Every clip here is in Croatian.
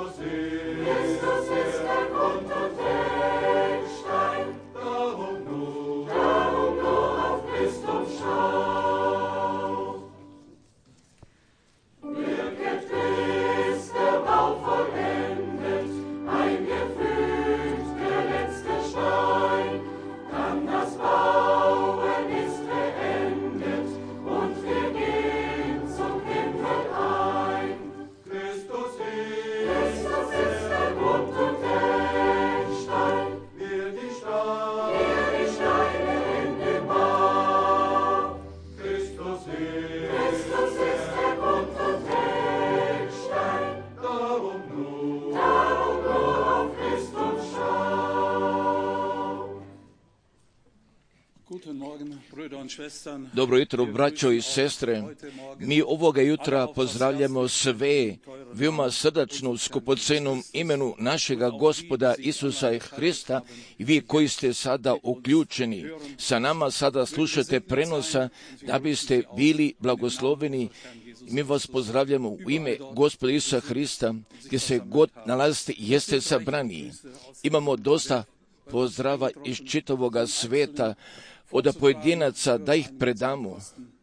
Dobro jutro, braćo i sestre. Mi ovoga jutra pozdravljamo sve veoma srdačno u skupocenom imenu našega Gospoda Isusa Hrista i vi koji ste sada uključeni sa nama, sada slušate prenosa da biste bili blagosloveni. Mi vas pozdravljamo u ime Gospoda Isusa Hrista, gdje se god nalazite jeste sabrani. Imamo dosta pozdrava iz čitavoga sveta, od pojedinaca da ih predamo.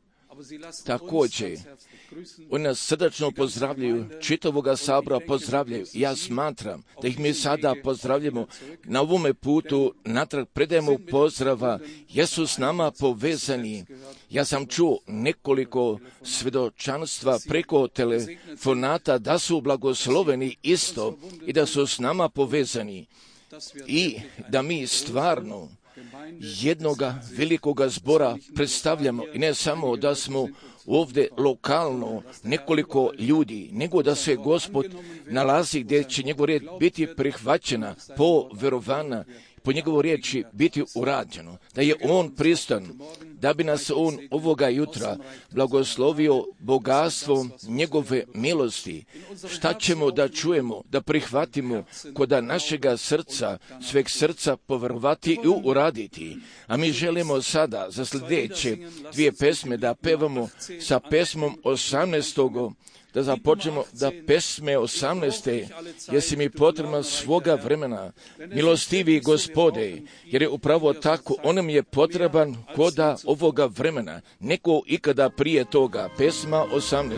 Također, oni nas srdačno pozdravljaju, čitavoga sabora pozdravljaju. Ja smatram da ih mi sada pozdravljamo na ovome putu, natrag predajemo pozdrava, jesu s nama povezani. Ja sam čuo nekoliko svjedočanstva preko telefonata da su blagosloveni isto i da su s nama povezani i da mi stvarno jednoga velikoga zbora predstavljamo i ne samo da smo ovdje lokalno nekoliko ljudi, nego da se Gospod nalazi gdje će njegov riječ biti prihvaćena po verovana, po njegovoj riječi biti urađeno, da je on pristan, da bi nas on ovoga jutra blagoslovio bogatstvom njegove milosti. Šta ćemo da čujemo, da prihvatimo kod našega srca, sveg srca poverovati i uraditi. A mi želimo sada za sljedeće dvije pesme da pevamo sa pesmom 18. da započnemo da pesme 18. jesi mi potrebna svoga vremena, milostivi Gospode, jer je upravo tako, on nam je potreban koda ovoga vremena, neko ikada prije toga. Pesma 18.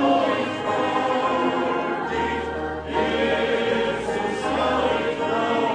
Oh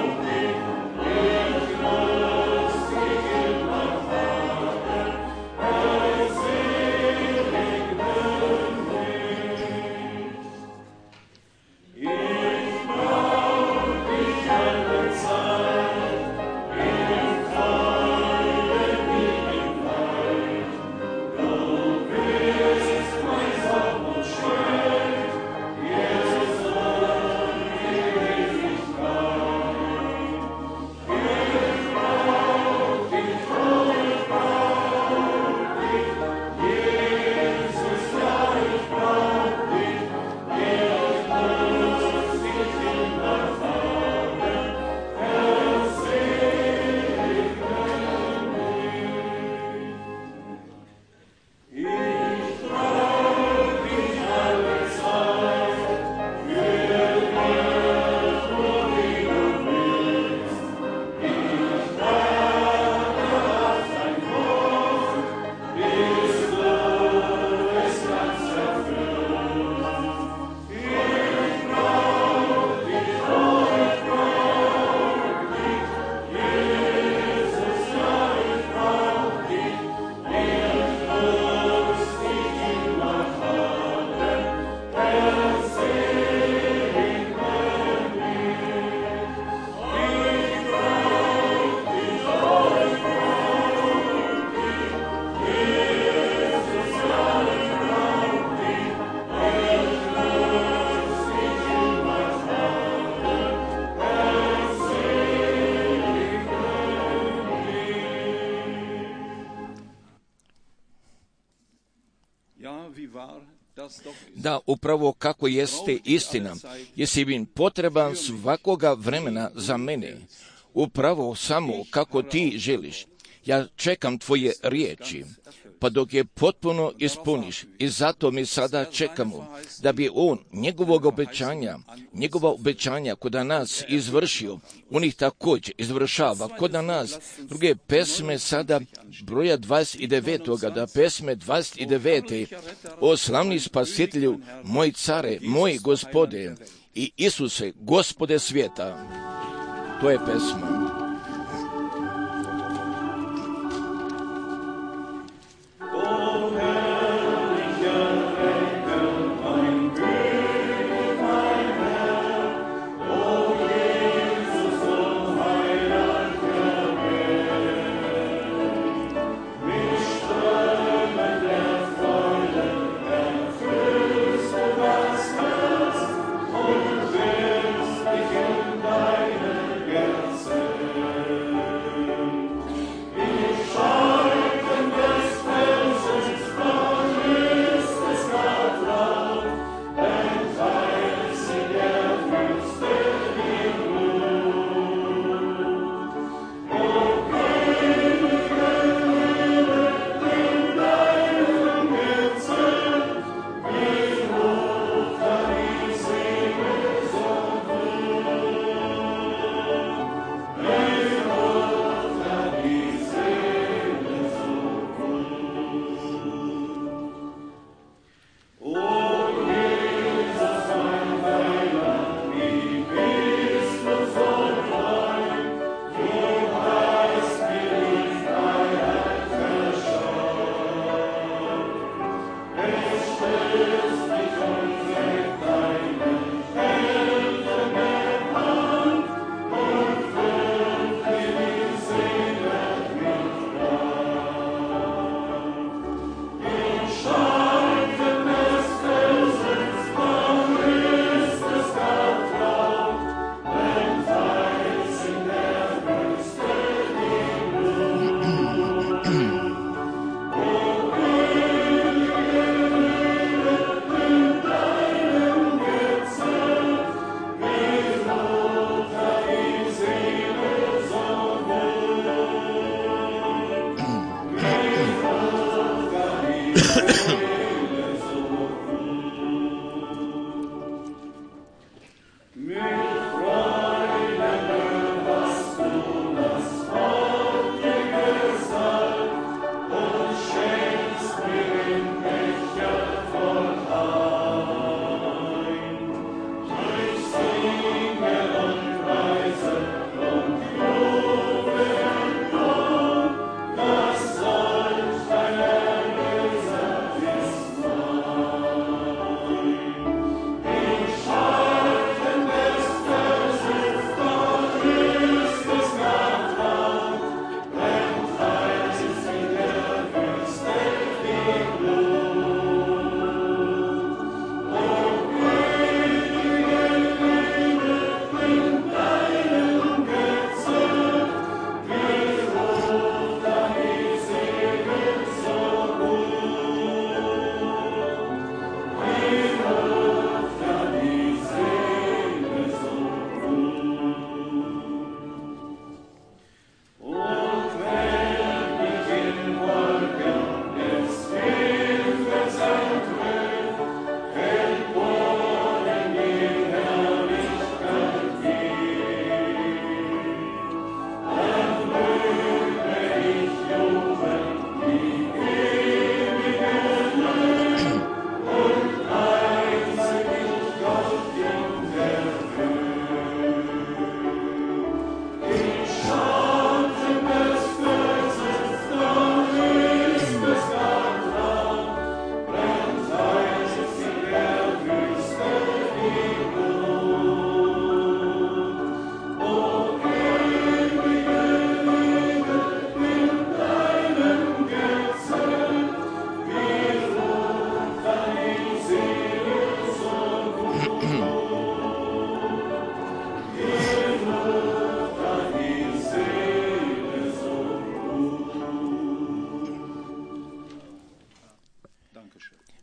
da upravo kako jeste istina, jesi bin potreban svakoga vremena za mene, upravo samo kako ti želiš. Ja čekam tvoje riječi, pa dok je potpuno ispuniš, i zato mi sada čekamo da bi on njegova obećanja kod nas izvršio, on ih također izvršava kod nas. Druge pesme sada broja 29. da pesme 29. O slavni spasitelju, moj care, moj gospode i Isuse, gospode svijeta. To je pesma. Herzen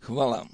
Hvala.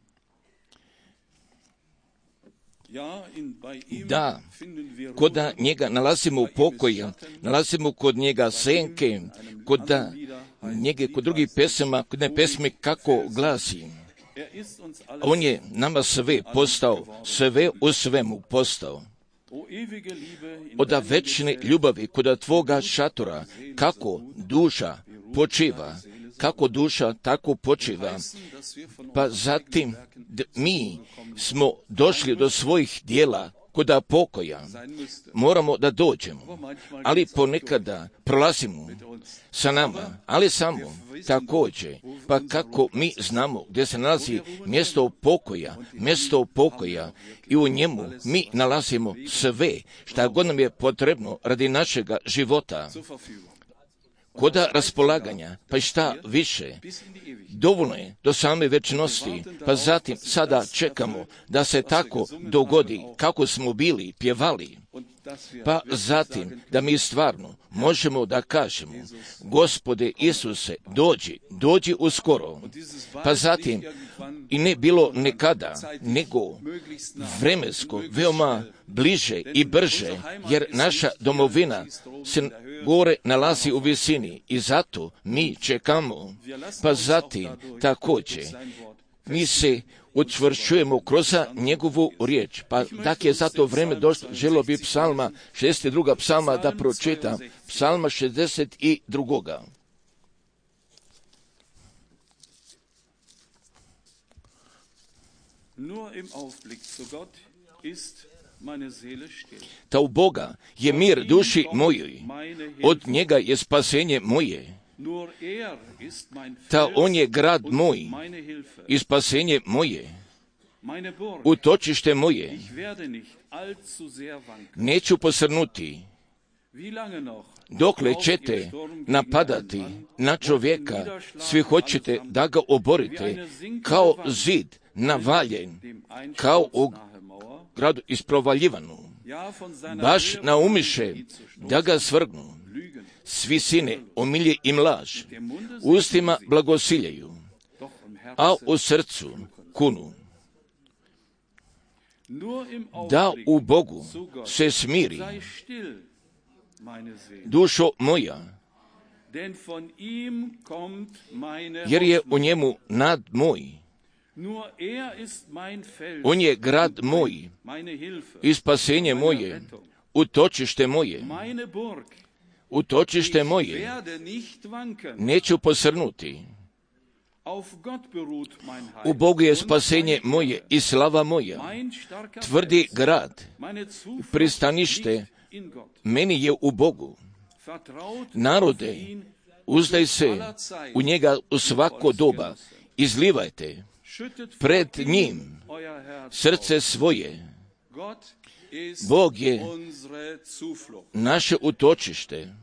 Da, kod njega nalazimo pokoja, nalazimo kod njega senke, kod drugih pesama, kod ne pesme kako glasi. On je nama sve postao, sve u svemu postao. Od večne ljubavi kod tvoga šatora, kako duša počiva, kako duša tako počiva, pa zatim mi smo došli do svojih dijela kod pokoja. Moramo da dođemo, ali ponekada prolazimo sa nama, ali samo također, pa kako mi znamo gdje se nalazi mjesto pokoja i u njemu mi nalazimo sve šta god nam je potrebno radi našega života. Kod raspolaganja, pa i šta više, dovoljno je do same večnosti, pa zatim sada čekamo da se tako dogodi kako smo bili pjevali, pa zatim da mi stvarno možemo da kažemo, Gospode Isuse, dođi uskoro, pa zatim i ne bilo nekada, nego vremensko, veoma bliže i brže, jer naša domovina se gore nalazi u visini i zato mi čekamo, pa zatim također mi se učvršćujemo kroz njegovu riječ. Pa tak je zato vreme došlo, želio bi psalma 62. psalma da pročitam, psalma 62. Ta u Boga je mir duši mojoj, od njega je spasenje moje. Ta on je grad moj i spasenje moje, utočište moje. Neću posrnuti. Dokle ćete napadati na čovjeka, svi hoćete da ga oborite, kao zid navaljen, kao u gradu isprovaljivanu. Baš naumiše da ga svrgnu. Svi sine omilje im laž, ustima blagosiljaju, a u srcu kunu. Da u Bogu se smiri, dušo moja, jer je u njemu nad moj. On je grad moj i spasenje moje, utočište moje. Utočište moje, neću posrnuti. U Bogu je spasenje moje i slava moja, tvrdi grad, pristanište meni je u Bogu. Narode, uzdaj se u njega u svako doba, izlivajte pred njim srce svoje. Bog je naše utočište.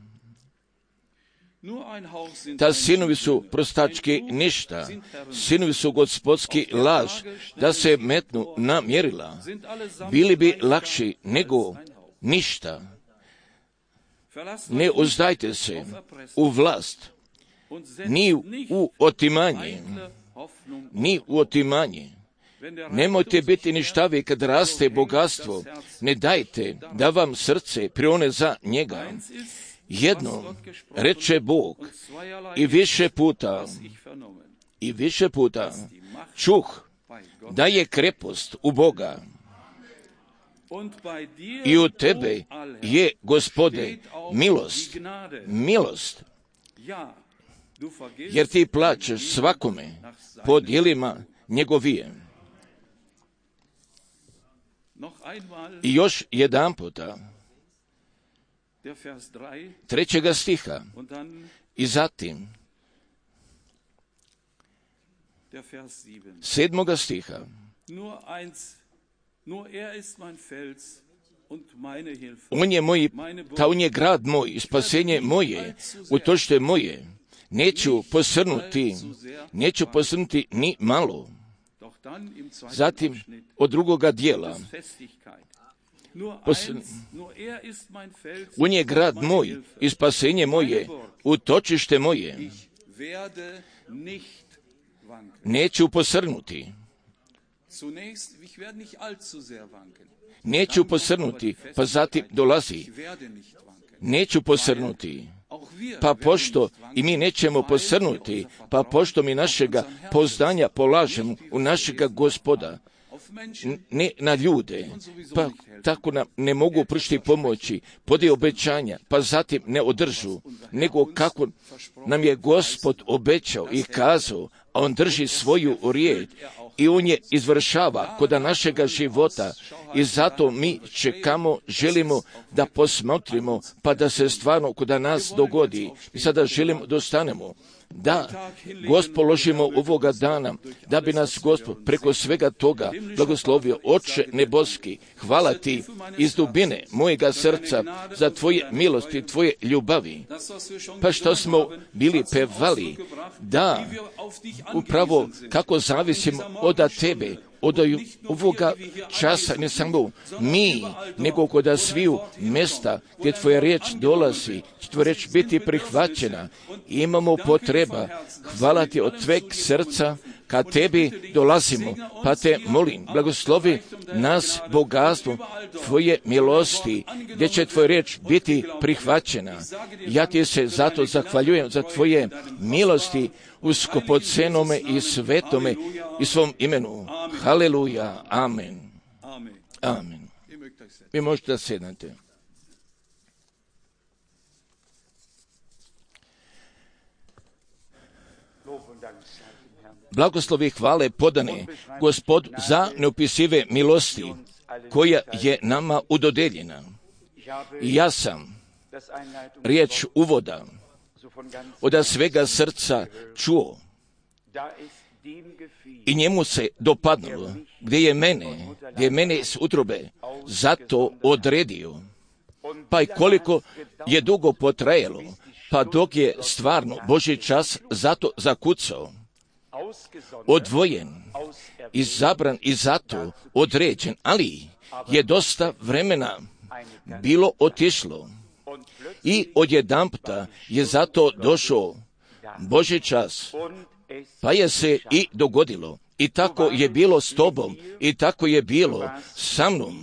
Ta sinovi su prostački ništa, sinovi su gospodski laž, da se metnu na mjerila, bili bi lakši nego ništa. Ne uzdajte se u vlast, ni u otimanje, ni u otimanje. Nemojte biti ništavi kad raste bogatstvo, ne dajte da vam srce prione za njega. Jednom reče Bog i više puta čuh da je krepost u Boga i u tebe je, Gospode, milost, jer ti plaćeš svakome po djelima njegovije. I još jedan puta, 3. stiha, i zatim 7. stiha. On je moj, on je grad moj i spasenje moje, utočište moje. Neću posrnuti ni malo. Zatim od drugoga dijela. On je grad moj i spasenje moje, utočište moje. neću posrnuti. Neću posrnuti, pa zatim dolazi. Neću posrnuti. Pa pošto i mi nećemo posrnuti, pa pošto mi našega poznanja polažemo u našega Gospoda, ne na ljude, pa tako nam ne mogu pružiti pomoći, podije obećanja, pa zatim ne održu, nego kako nam je Gospod obećao i kazao, a on drži svoju riječ i on je izvršava kod našega života i zato mi čekamo, želimo da posmotrimo, pa da se stvarno kod nas dogodi. I sada želimo da ostanemo, da Gospod položimo ovoga dana, da bi nas Gospod preko svega toga blagoslovio. Oče neboski, hvala ti iz dubine mojega srca za tvoje milosti, tvoje ljubavi. Pa što smo bili pevali, da upravo kako zavisimo od tebe, od ovoga časa, ne samo mi, nego kod sviju mjesta gdje tvoja riječ dolazi, će tvoja riječ biti prihvaćena. Imamo potreba, hvala ti od tveg srca, kad tebi dolazimo, pa te molim, blagoslovi nas bogatstvom tvoje milosti, gdje će tvoja riječ biti prihvaćena. Ja ti se zato zahvaljujem za tvoje milosti u skupocenome i svetome i svom imenu. Haleluja, amen. Amen. Vi možete da sednete. Blagoslovi i hvale podane Gospod za neopisive milosti koja je nama udodeljena. I ja sam riječ uvoda od svega srca čuo i njemu se dopadnulo gdje je mene iz utrobe zato odredio. Pa i koliko je dugo potrajalo, pa dok je stvarno Božji čas zato zakucao, odvojen, izabran i zato određen, ali je dosta vremena bilo otišlo i odjedanputa je zato došao Božji čas, pa je se i dogodilo. I tako je bilo s tobom i tako je bilo sa mnom.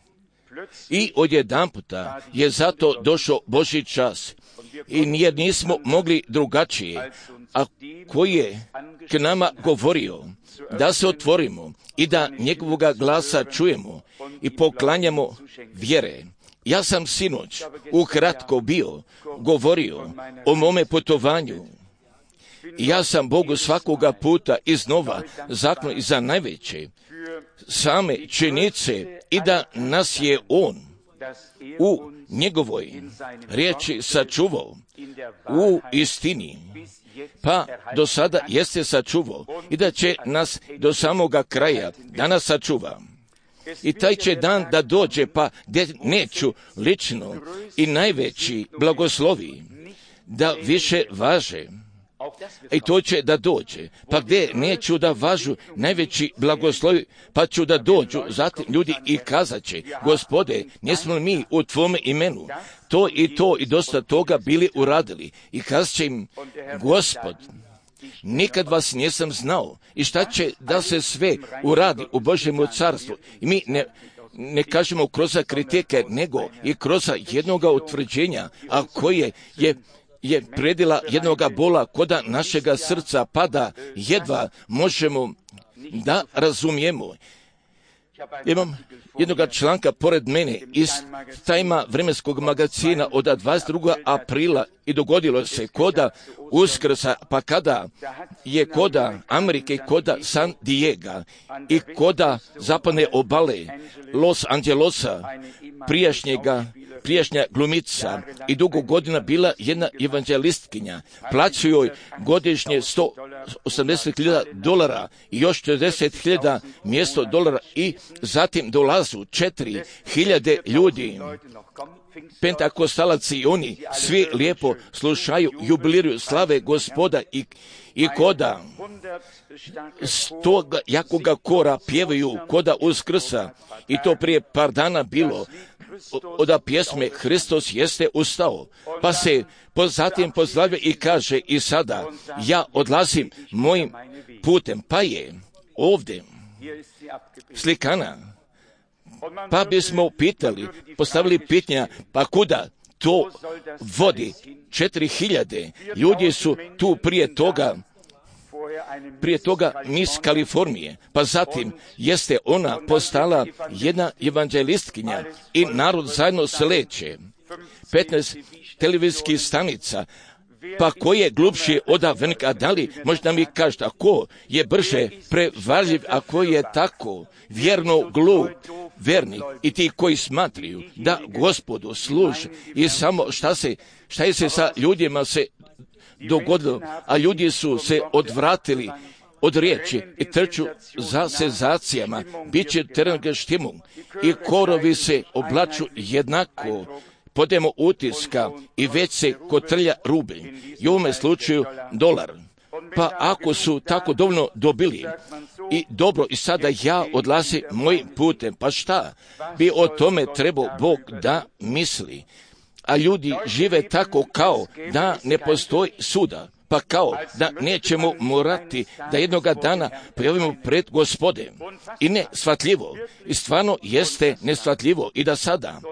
I odjedanputa je zato došao Božji čas i jer nismo mogli drugačije, a koji je k nama govorio da se otvorimo i da njegovoga glasa čujemo i poklanjamo vjere. Ja sam sinoć ukratko govorio o mome putovanju. Ja sam Bogu svakoga puta iznova zakon i za najveće same činjenice i da nas je On u njegovoj riječi sačuvao u istini, pa do sada jeste sačuvao i da će nas do samoga kraja danas sačuva. I taj će dan da dođe, pa gdje neću lično i najveći blagoslovi da više važe. I to će da dođe, pa gdje neću da važu najveći blagoslovi, pa ću da dođu, zatim ljudi i kazat će, Gospode, nismo li mi u tvome imenu to i dosta toga bili uradili. I kazat će im, Gospod, nikad vas nisam znao. I šta će da se sve uradi u Božjem carstvu? I mi ne kažemo kroz kritike, nego i kroz jednoga utvrđenja, a koje je predila jednoga bola koda našega srca, pa da jedva možemo da razumijemo. Imam jednoga članka pored mene iz Tajma vremenskog magazina od 22. aprila i dogodilo se koda Uskrsa, pa kada je koda Amerike, koda San Diego i koda zapadne obale Los Angelesa, prijašnja glumica i dugo godina bila jedna evanđelistkinja. Plaćaju joj godišnje $180,000 i još 40,000 mjesto dolara i zatim dolazu 4.000 ljudi. Pentakostalaci i oni svi lijepo slušaju, jubiliraju, slave Gospoda i koda s toga jakoga kora pjevaju koda Uskrsa i to prije par dana bilo od pjesme Hristos jeste ustao, pa se zatim pozdravlja i kaže i sada ja odlazim mojim putem, pa je ovdje slikana. Pa bismo postavili pitanja, pa kuda to vodi? 4000 ljudi su tu prije toga Miss Kalifornije, pa zatim jeste ona postala jedna evanđelistkinja i narod zajedno sleće. 15 televizijskih stanica, pa ko je glupši od Venika? Da li možda mi kažete, a ko je brže prevarljiv, a ko je tako vjerno glup, verni i ti koji smatraju da Gospodu služe i samo šta je se sa ljudima se dogodilo, a ljudi su se odvratili od riječi i trču za senzacijama, bit će terenga štimu i korovi se oblaču jednako, podemo utiska i već se kotrlja rublj, i u ovome slučaju dolar. Pa ako su tako dovoljno dobili i dobro, i sada ja odlazim mojim putem, pa šta bi o tome trebao Bog da misli? A ljudi žive tako kao da ne postoji suda, pa kao da nećemo morati da jednoga dana pojavimo pred Gospodem. I neshvatljivo, i stvarno jeste neshvatljivo i da sada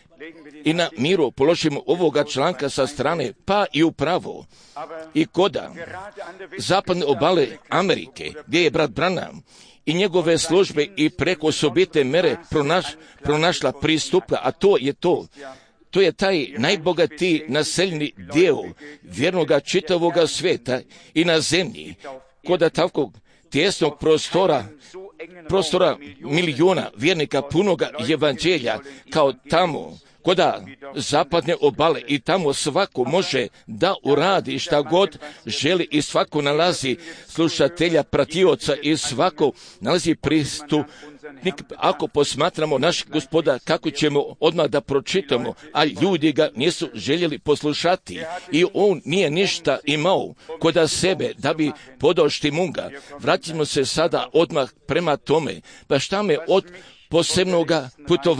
i na miru položimo ovoga članka sa strane, pa i upravo i koda zapadne obale Amerike, gdje je brat Branham i njegove službe i preko osobite mere pronašla pristupa, a to je taj najbogatiji naseljeni dio vjernoga čitavoga sveta i na zemlji, koda takvog tjesnog prostora milijuna vjernika punoga evanđelja kao tamo, koda zapadne obale i tamo svako može da uradi šta god želi i svako nalazi slušatelja, pratioca i svako nalazi pristup. Ako posmatramo naš Gospoda, kako ćemo odmah da pročitamo, a ljudi ga nisu željeli poslušati i on nije ništa imao koda sebe da bi podao štimunga. Vratimo se sada odmah prema tome, pa šta me od posebnoga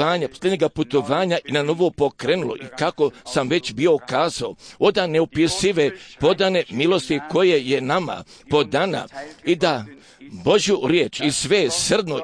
putovanja i na novo pokrenulo i kako sam već bio kazao, od neopisive podane milosti koje je nama podana i da Božju riječ i sve srdno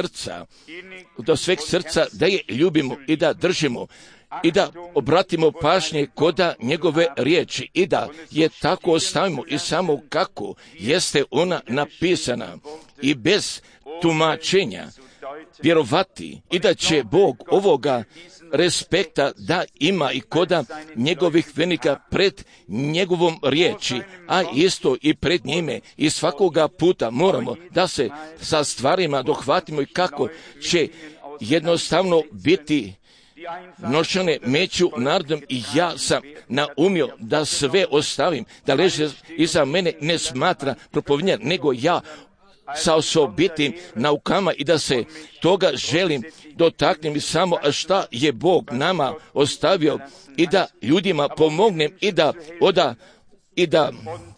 od sveg srca da je ljubimo i da držimo i da obratimo pažnje koda njegove riječi i da je tako ostavimo i samo kako jeste ona napisana i bez tumačenja vjerovati i da će Bog ovoga respekta da ima i koda njegovih vjernika pred njegovom riječi, a isto i pred njime i svakoga puta moramo da se sa stvarima dohvatimo i kako će jednostavno biti nošane među narodom i ja sam naumio da sve ostavim, da leže iza mene ne smatra propovedanja, nego ja sa osobitim naukama i da se toga želim dotaknem i samo šta je Bog nama ostavio i da ljudima pomognem i da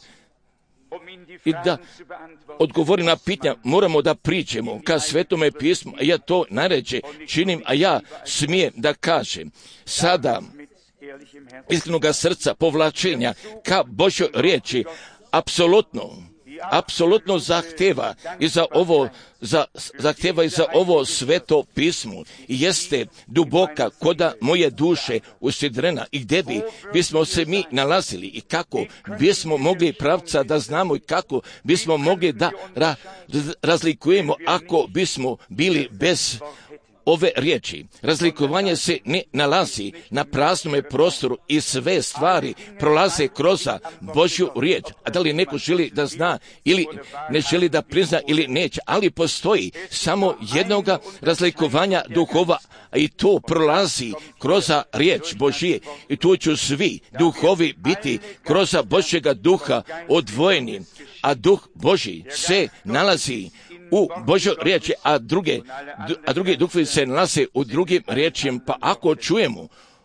odgovorim na pitanja. Moramo da priđemo ka Svetome pismu, a ja to najređe činim, a ja smijem da kažem sada iskrenoga srca povlačenja ka Božjoj riječi apsolutno zahteva i za ovo sveto pismo i jeste duboka koda moje duše usidrena i gdje bismo se mi nalazili i kako bismo mogli pravca da znamo i kako bismo mogli da razlikujemo ako bismo bili bez ove riječi. Razlikovanje se ne nalazi na praznome prostoru i sve stvari prolaze kroz Božju riječ. A da li neko želi da zna ili ne želi da prizna ili neće, ali postoji samo jednoga razlikovanja duhova i to prolazi kroz riječ Božije i tu će svi duhovi biti kroz Božjega duha odvojeni, a duh Božji se nalazi u Božoj riječi, a drugi duhovi se nalaze u drugim riječima. Pa ako čujemo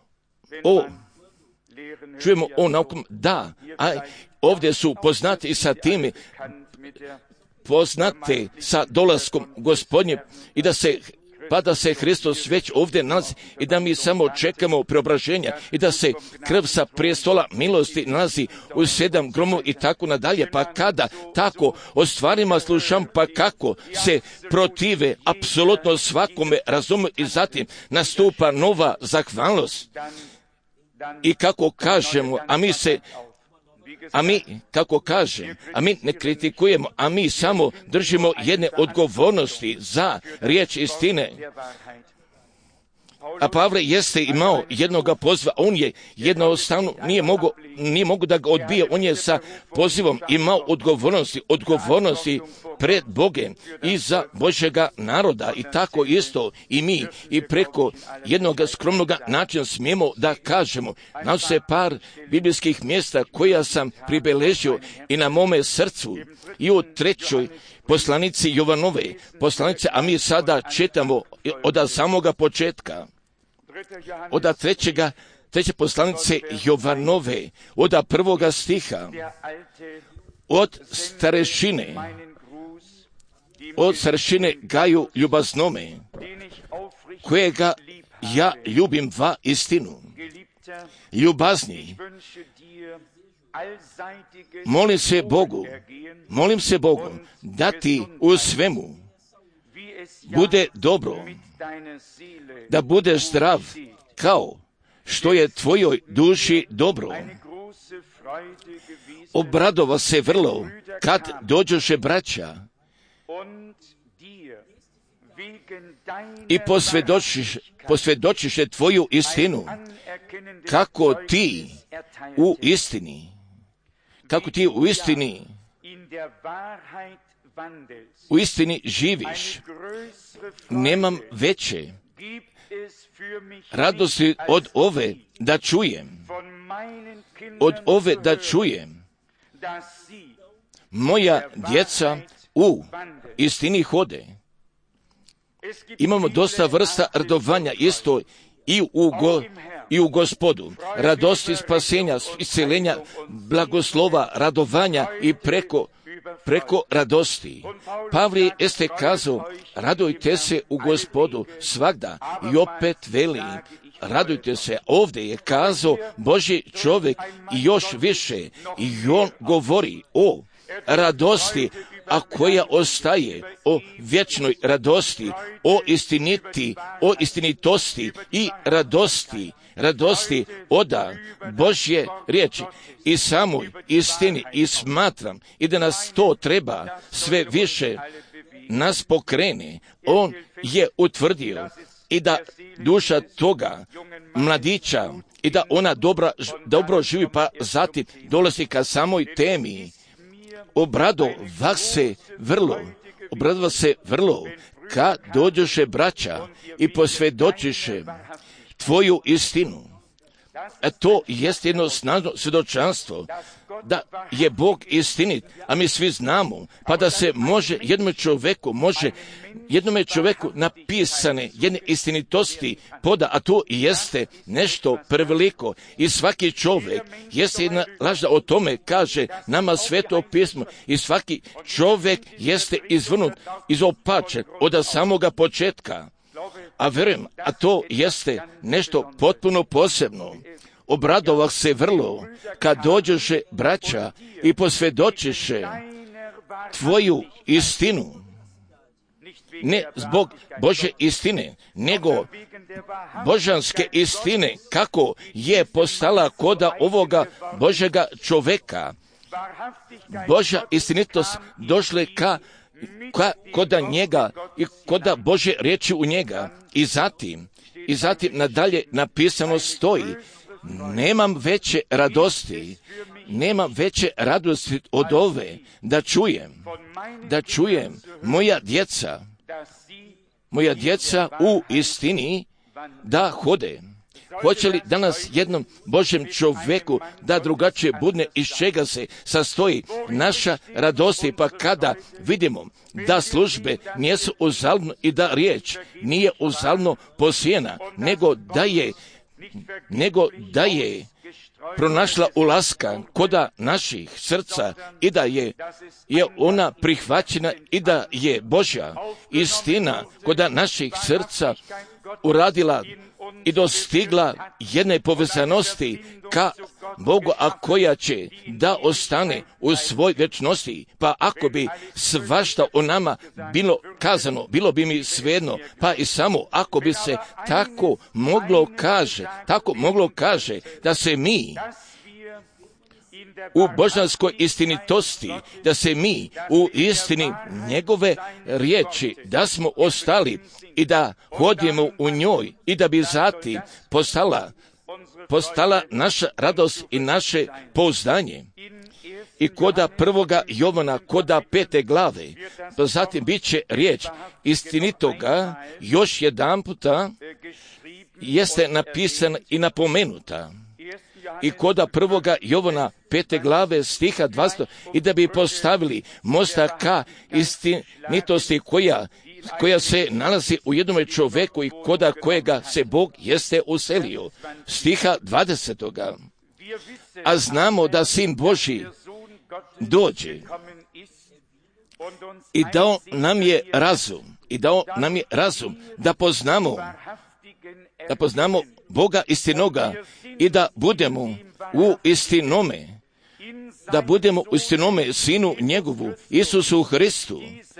o naukom, da, a ovdje su poznati i sa tim, poznate sa dolaskom Gospodnje i da se pa da se Hristos već ovdje nalazi i da mi samo čekamo preobraženja i da se krv sa prijestola milosti nalazi u 7 gromu i tako nadalje. Pa kada tako o stvarima slušam, pa kako se protive apsolutno svakome razumu i zatim nastupa nova zahvalnost. I kako kažemo, a mi ne kritikujemo, a mi samo držimo jedne odgovornosti za riječ istine. A Pavle jeste imao jednoga poziva, on je jednostavno nije mogu da ga odbije, on je sa pozivom imao odgovornosti pred Bogem i za Božjega naroda. I tako isto i mi i preko jednog skromnog načina smijemo da kažemo. Nam se par biblijskih mjesta koja sam pribeležio i na mome srcu i u 3. poslanici Jovanove poslanice, a mi sada čitamo od samoga početka. Od 3. poslanice Jovanove, od 1. stiha, od starešine Gaju ljubaznome, kojega ja ljubim va istinu. Ljubazni, molim se Bogu da ti u svemu bude dobro, da budeš zdrav kao što je tvojoj duši dobro. Obradova se vrlo kad dođoše braća i posvjedočiše tvoju istinu, kako ti u istini živiš. Nemam veće radosti od ove da čujem, moja djeca u istini hode. Imamo dosta vrsta radovanja isto i u Gospodu, radosti spasenja, isceljenja, blagoslova, radovanja i preko radosti. Pavle jeste kazao, radujte se u Gospodu svagda, i opet veli, radujte se. Ovdje je kazao Božji čovjek i još više, i on govori o radosti, a koja ostaje, o vječnoj radosti, o istinitosti i radosti oda Božje riječi i samoj istini. I smatram i da nas to treba sve više nas pokrene. On je utvrdio i da duša toga mladića i da ona dobro živi, pa zatim dolazi ka samoj temi. Obradova se vrlo kad dođoše braća i posvjedočiše tvoju istinu. To jest jedno snažno svjedočanstvo da je Bog istinit, a mi svi znamo, pa da se može jednome čovjeku napisane jedne istinitosti poda, a to jeste nešto preveliko. I svaki čovjek jeste jedna lažda, o tome kaže nama Sveto pismo, i svaki čovjek jeste izvrnut, izopačen od samoga početka. A vjerujem, a to jeste nešto potpuno posebno. Obradovah se vrlo kad dođoše braća i posvjedočiše tvoju istinu. Ne zbog Božje istine, nego božanske istine, kako je postala koda ovoga Božjega čoveka. Božja istinitost došle koda njega i koda Božje riječi u njega. I zatim nadalje napisano stoji, nemam veće radosti od ove, da čujem moja djeca u istini da hode. Hoće li danas jednom Božjem čovjeku da drugačije budne, iz čega se sastoji naša radost, pa kada vidimo da službe nisu uzaludno i da riječ nije uzaludno posijena, nego da je pronašla ulaska koda naših srca i da je ona prihvaćena i da je Božja istina koda naših srca uradila i dostigla jedne povezanosti ka Bogu, a koja će da ostane u svoj vječnosti. Pa ako bi svašta o nama bilo kazano, bilo bi mi svejedno, pa i samo ako bi se tako moglo kaže da se mi u božanskoj istinitosti, da se mi u istini njegove riječi, da smo ostali i da hodimo u njoj i da bi zatim postala naša radost i naše pouzdanje. I koda 1. Jovana, koda 5. glave, pa zatim bit će riječ istinitoga još jedan puta jeste napisana i napomenuta. I koda 1. Jovana 5. glave stiha 200 i da bi postavili mosta ka istinitosti koja se nalazi u jednom čovjeku i koda kojega se Bog jeste uselio. Stiha 20. A znamo da Sin Božji dođe i dao nam je razum, da poznamo Boga istinoga i da budemo u istinome Sinu njegovu, Isusu Hristu.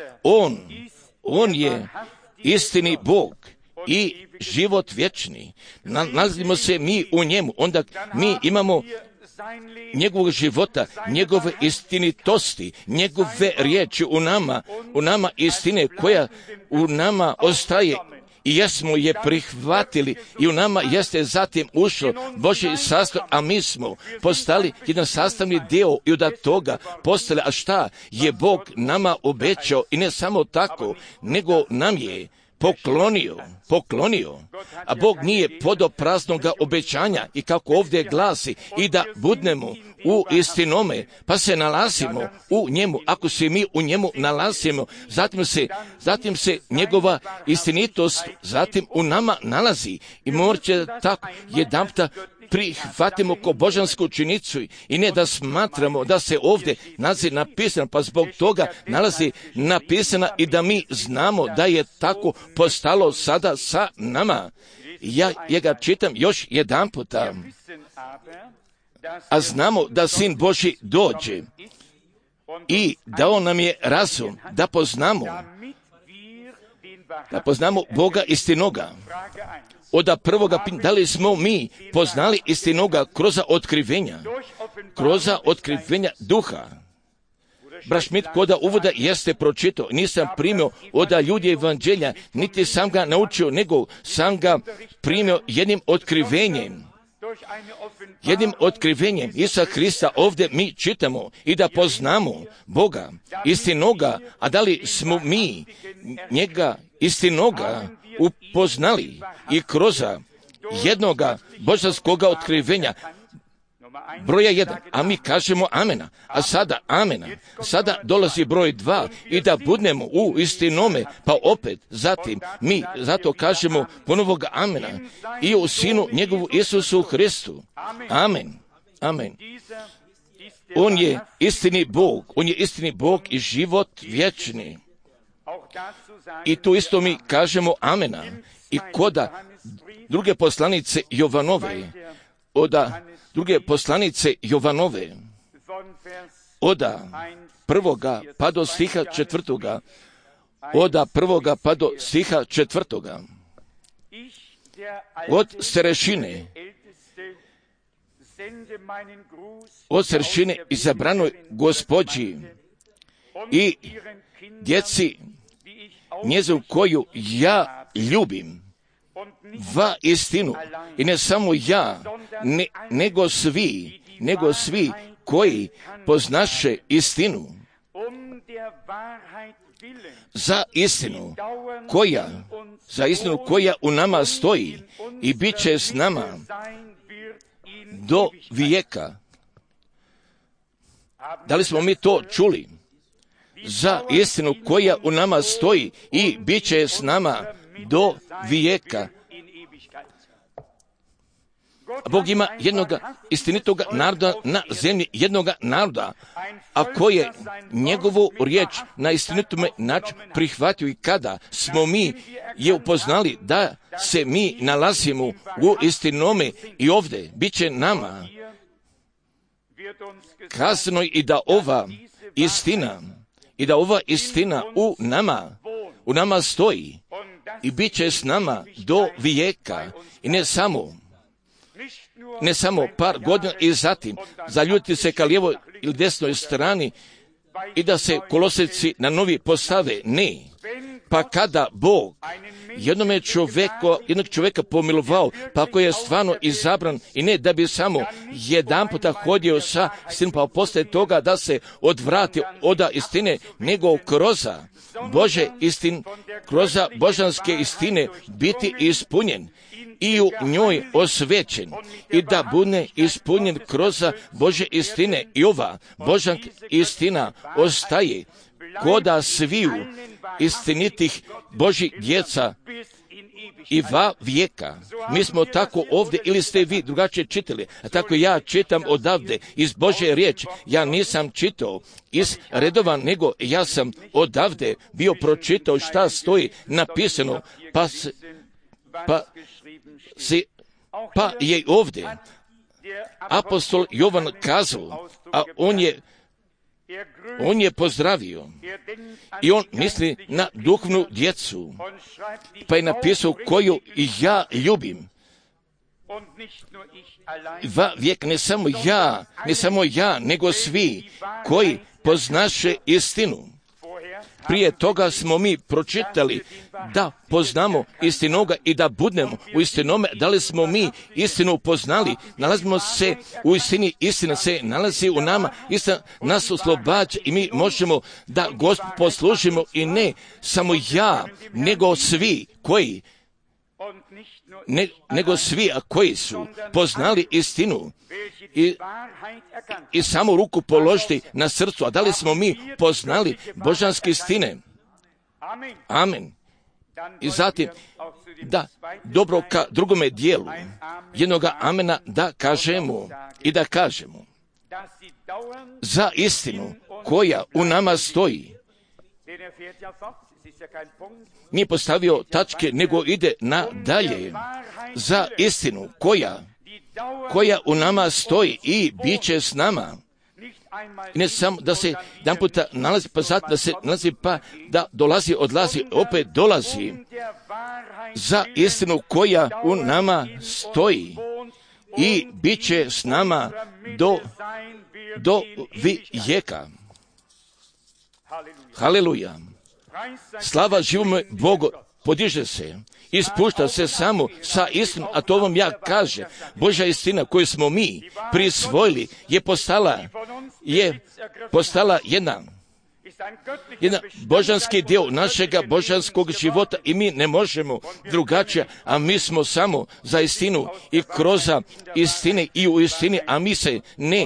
On je istini Bog i život vječni. Nalazimo se mi u njemu, onda mi imamo njegovog života, njegove istinitosti, njegove riječi u nama istine koja u nama ostaje i jesmo je prihvatili i u nama jeste zatim ušlo Božji sastav, a mi smo postali jedan sastavni dio i od toga postali, a šta je Bog nama obećao i ne samo tako, nego nam je poklonio, a Bog nije podao praznoga obećanja i kako ovdje glasi i da budemo u istinome, pa se nalazimo u njemu. Ako se mi u njemu nalazimo, zatim se njegova istinitost zatim u nama nalazi i morat tako jedanputa prihvatimo ko božansku činicu i ne da smatramo da se ovdje nalazi napisano, pa zbog toga nalazi napisana i da mi znamo da je tako postalo sada sa nama. Ja ga čitam još jedan puta. A znamo da Sin Božji dođe i dao nam je razum da poznamo Boga istinoga. Oda prvoga, da li smo mi poznali istinoga kroz otkrivenja duha? Braš Schmidt koda uvoda jeste pročitao, nisam primio oda ljudi evanđelja, niti sam ga naučio, nego sam ga primio jednim otkrivenjem Isusa Hrista. Ovdje mi čitamo i da poznamo Boga istinoga, a da li smo mi njega istinoga upoznali i kroz jednoga božanskoga otkrivenja broja 1, a mi kažemo amena, a sada dolazi broj 2 i da budemo u istinome, pa opet zatim mi zato kažemo ponovog amena i u Sinu njegovu Isusu Hristu. Amen. On je istini Bog i život vječni. I tu isto mi kažemo amena. I koda druge poslanice Jovanove, oda prvoga pa do stiha 4. Oda prvoga pa do stiha 4. Od starešine izabranoj gospođi i djeci njezinu koju ja ljubim, va istinu, i ne samo ja, nego svi koji poznaše istinu, za istinu koja u nama stoji i bit će s nama do vijeka. Da li smo mi to čuli? Za istinu koja u nama stoji i bit će s nama do vijeka. Bog ima jednoga istinitoga naroda na zemlji, jednoga naroda, a koji je njegovu riječ na istinitome način prihvatio i kada smo mi je upoznali da se mi nalazimo u istinome i ovdje bit će nama kazano i da ova istina u nama stoji i bit će s nama do vijeka i ne samo par godina i zatim zaljuti se ka lijevoj ili desnoj strani i da se koloseci na novi postave. Ne. Pa kada Bog jednog čovjeka pomilovao, pa ako je stvarno izabran i ne da bi samo jedan puta hodio sa istinom, pa poslije toga da se odvrati od istine, nego kroz božanske istine biti ispunjen i u njoj osvećen i da bude ispunjen kroz Božje istine. I ova božanska istina ostaje koda sviju istinitih Božjih djeca i va vijeka. Mi smo tako ovdje, ili ste vi drugačije čitali, a tako ja čitam odavde iz Božje riječi. Ja nisam čitao iz redova, nego ja sam odavde bio pročitao šta stoji napisano, pa je ovdje apostol Jovan kazao, a on je pozdravio i on misli na duhovnu djecu, pa je napisao koju i ja ljubim. Va vijek, ne samo ja, nego svi koji poznaše istinu. Prije toga smo mi pročitali da poznamo istinoga i da budemo u istinome. Da li smo mi istinu poznali? Nalazimo se u istini, istina se nalazi u nama, istina nas oslobađa i mi možemo da Gospod poslužimo i ne samo ja, nego svi koji koji su poznali istinu i samo ruku položiti na srcu. A da li smo mi poznali božanske istine? Amen. I zatim, da dobro ka drugome dijelu jednoga amena da kažemo za istinu koja u nama stoji. Nije postavio tačke, nego ide nadalje. Za istinu koja u nama stoji i bit će s nama. I ne samo da se jedan puta nalazi, pa zatim da se nalazi, pa da dolazi, odlazi, opet dolazi. Za istinu koja u nama stoji i bit će s nama do vijeka. Haleluja. Slava živome Bogu, podiže se, ispušta se samo sa istinom, a to vam ja kaže, Božja istina koju smo mi prisvojili je postala jedan božanski dio našega božanskog života i mi ne možemo drugačije, a mi smo samo za istinu i kroz istine i u istini, a mi se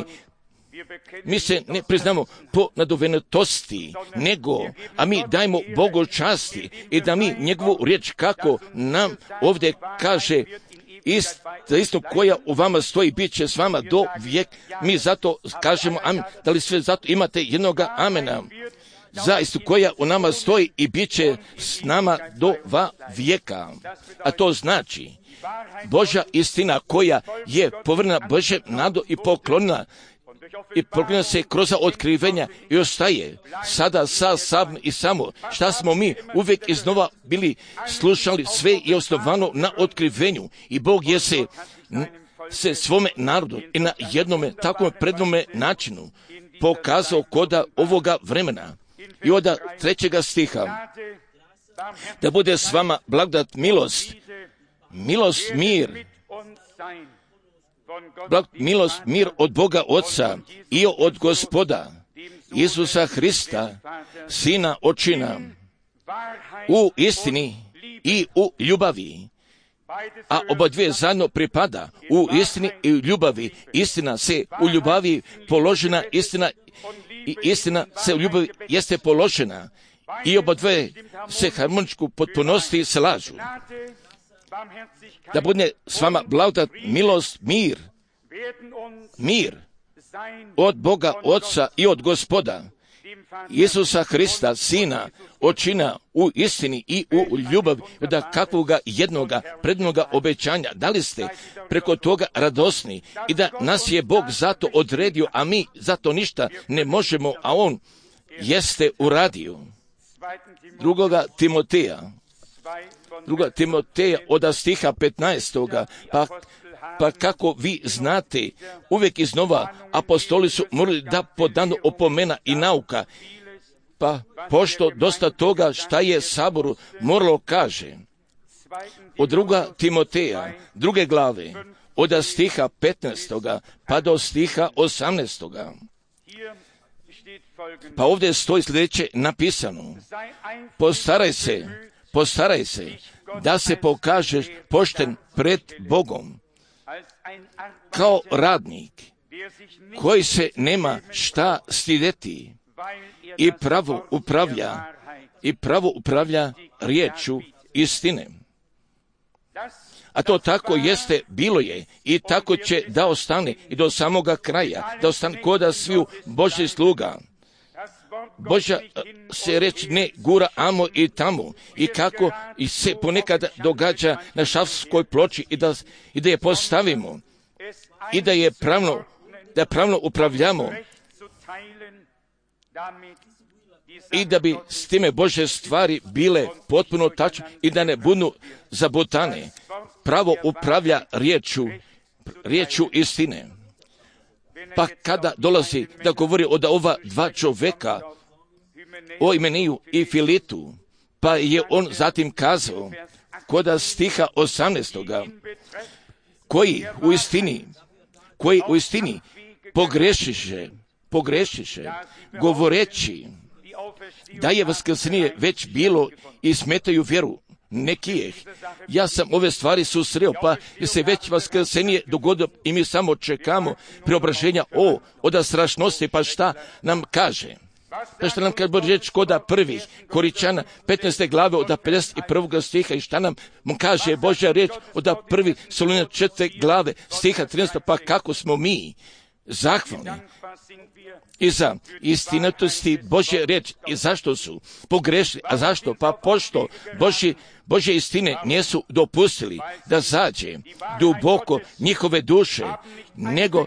ne priznamo po nadovenetosti, a mi dajmo Bogu časti i da mi njegovu riječ kako nam ovdje kaže isto koja u vama stoji, bit će s vama do vijeka. Mi zato kažemo amen. Da li sve zato imate jednoga amena? Za isto koja u nama stoji i bit će s nama do vijeka. A to znači Božja istina koja je povrnula Božje nadu i poklonila se kroz otkrivenja i ostaje sada sam i samo šta smo mi uvijek iznova bili slušali, sve je osnovano na otkrivenju i Bog je se svome narodu i na jednome takvom prednome načinu pokazao koda ovoga vremena. I od 3. stiha da bude s vama blagodat, milost, mir od Boga Oca i od Gospoda Isusa Hrista, Sina Očina, u istini i u ljubavi. A oba dvije zajedno pripada u istini i u ljubavi. Istina se u ljubavi položena, istina se u ljubavi jeste položena i oba dvije se harmoničku potpunosti slažu. da bude s vama blagodat, milost, mir od Boga Otca i od Gospoda Isusa Hrista, Sina, Očina, u istini i u ljubavi, da kakvoga jednoga prednoga obećanja, da li ste preko toga radosni i da nas je Bog zato odredio, a mi zato ništa ne možemo, a On jeste uradio. Druga Timoteja od stiha 15. Pa kako vi znate, uvijek iznova apostoli su morali da podanu opomena i nauka, pa pošto dosta toga šta je saboru moralo kaže. Od 2. Timoteja, 2. glave, od stiha 15. pa do stiha 18. Pa ovdje stoji sljedeće napisano: postaraj se da se pokažeš pošten pred Bogom, kao radnik koji se nema šta stideti i pravo upravlja riječu istine. A to tako jeste, bilo je i tako će da ostane i do samoga kraja, da ostane koda sviju Božjih sluga. Božja se reč ne gura amo i tamo i kako i se ponekad događa na šafskoj ploči i da je postavimo i da je pravno upravljamo i da bi s time Božje stvari bile potpuno tačne i da ne budu zabutane. Pravo upravlja riječu istine. Pa kada dolazi da govori od ova dva čovjeka, o Himeneju i Filetu, pa je on zatim kazao kod stiha 18. koji u istini pogrešiše, govoreći da je vaskrsenje već bilo i smetaju vjeru nekih. Ja sam ove stvari susreo, pa je se već vaskrsenje dogodilo i mi samo čekamo preobraženja od strašnosti, pa šta nam kaže? Pa šta nam kaže Božja riječ koda prvih Koričana 15. glave od 51. stiha i šta nam kaže Božja riječ od 1. Solunjana 4. glave stiha 13. Pa kako smo mi zahvalni i za istinitosti Božje riječi i zašto su pogrešili, a zašto? Pa pošto Božje istine nisu dopustili da zađe duboko njihove duše, nego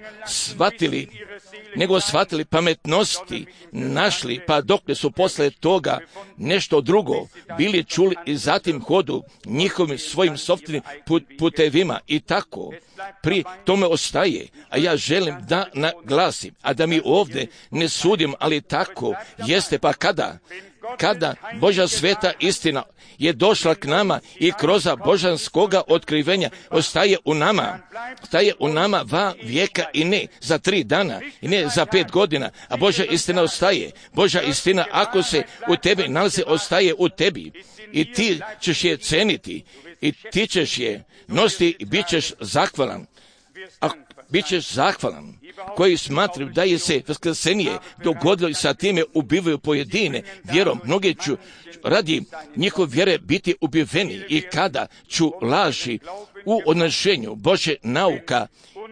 shvatili pametnosti, našli, pa dokle su posle toga nešto drugo bili čuli i zatim hodu njihovim svojim sopstvenim putevima i tako pri tome ostaje. A ja želim da naglasim, a da mi ovdje ne sudim, ali tako jeste, pa kada Božja sveta istina je došla k nama i kroz božanskoga otkrivenja ostaje u nama va vijeka i ne za 3 dana i ne za 5 godina, a Božja istina ostaje. Božja istina ako se u tebi nalazi, ostaje u tebi i ti ćeš je ceniti i ti ćeš je nositi i bit ćeš zahvalan. Bit ćeš zahvalan koji smatraju da je se vaskrsenje dogodilo i sa time ubivaju pojedine vjerom. Mnogi ću radi njihove vjere biti ubiveni i kada ću laži u odnošenju Božje nauka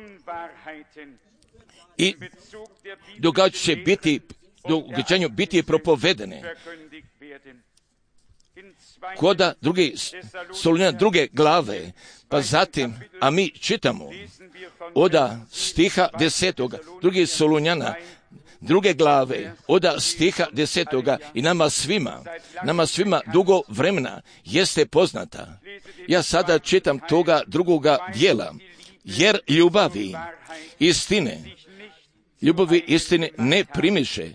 i događaju će biti propovedene. Koda Solunjana 2. glave, pa zatim, a mi čitamo od stiha 10. 2. Solunjana 2. glave, od stiha 10. i nama svima dugo vremena jeste poznata. Ja sada čitam toga drugoga dijela, jer ljubavi istine ne primiše.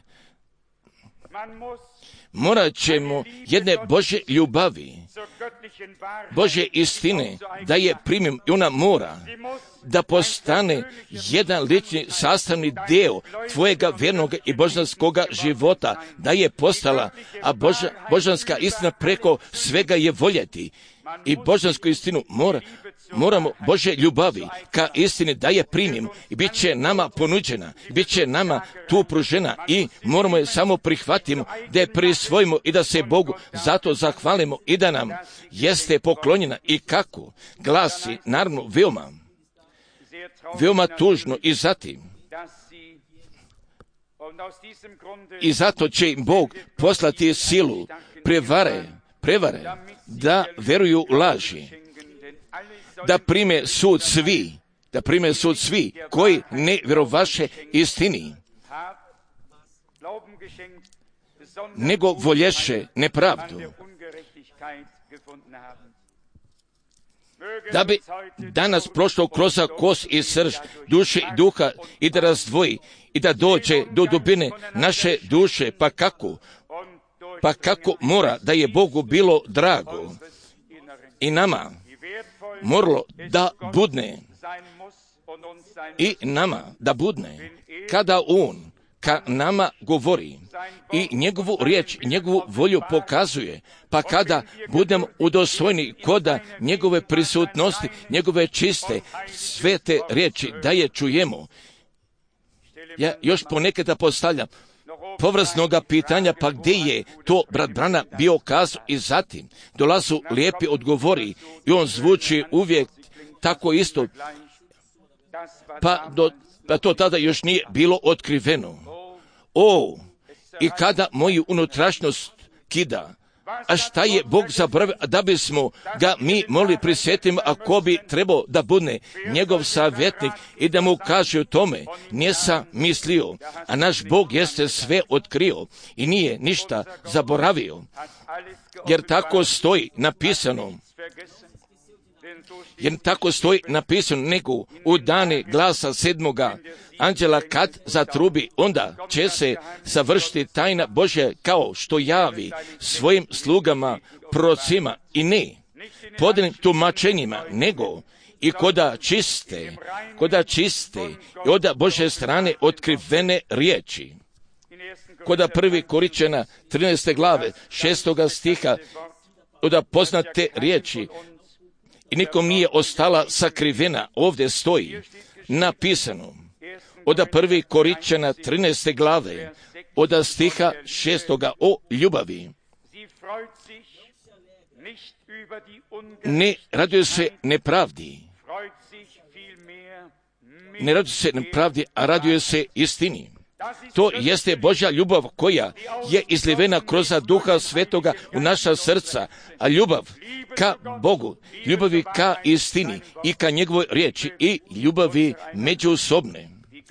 Morat ćemo jedne Božje ljubavi, Božje istine, da je primim i ona mora da postane jedan lični sastavni dio tvojega vjernog i božanskoga života, da je postala, a božanska istina preko svega je voljeti i božansku istinu moramo Božje ljubavi ka istini da je primimo i bit će nama ponuđena, bit će nama tu pružena i moramo je samo prihvatimo, da je prisvojimo i da se Bogu zato zahvalimo i da nam jeste poklonjena i kako glasi, naravno, veoma tužno i zatim. I zato će im Bog poslati silu prevare, da veruju u laži, da prime sud svi koji ne vjerovaše istini, nego volješe nepravdu. Da bi danas prošlo kroz kos i srž duše i duha i da razdvoji i da dođe do dubine naše duše, pa kako mora da je Bogu bilo drago i nama moralo da budne kada On ka nama govori i njegovu riječ, njegovu volju pokazuje, pa kada budemo udostojni koda njegove prisutnosti, njegove čiste, svete riječi, da je čujemo. Ja još ponekada postavljam površnoga pitanja, pa gdje je to brat Branham bio kazao, i zatim dolazu lijepi odgovori i on zvuči uvijek tako isto, pa to tada još nije bilo otkriveno. I kada moju unutrašnjost kida, a šta je Bog zaboravio, da bismo ga mi mogli prisjetiti, ako bi trebao da bude njegov savjetnik i da mu kaže o tome, nije sam mislio, a naš Bog jeste sve otkrio i nije ništa zaboravio, jer tako stoji napisano, nego u dane glasa 7. anđela kad zatrubi, onda će se savršiti tajna Božja kao što javi svojim slugama, prorocima, i ne podnim tumačenjima, nego i koda čiste i od Božje strane otkrivene riječi. Koda 1. Korinćana 13. glave 6. stiha od poznate riječi, i nikom nije ostala sakrivena, ovdje stoji napisano od 1. Korinćana 13. glave od stiha 6. o ljubavi. Ne raduje se nepravdi, a raduje se istini. To jeste Božja ljubav koja je izlivena kroz Duha Svetoga u naša srca, a ljubav ka Bogu, ljubavi ka istini i ka njegovoj riječi i ljubavi međusobne.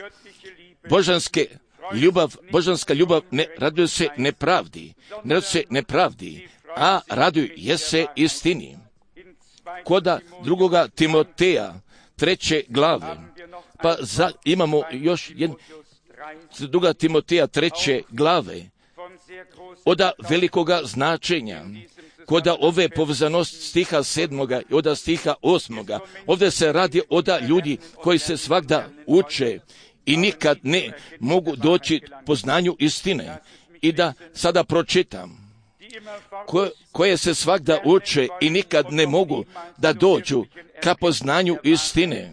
Božanska ljubav ne raduje se nepravdi, a raduje se istini. Koda 2. Timoteja 3. glave, pa imamo još jednu 2. Timoteja 3. glave, od velikoga značenja, koda ove povezanosti stiha 7. i od stiha 8. Ovdje se radi od ljudi koji se svagda uče i nikad ne mogu doći poznanju istine. I da sada pročitam, koje se svagda uče i nikad ne mogu da dođu ka poznanju istine,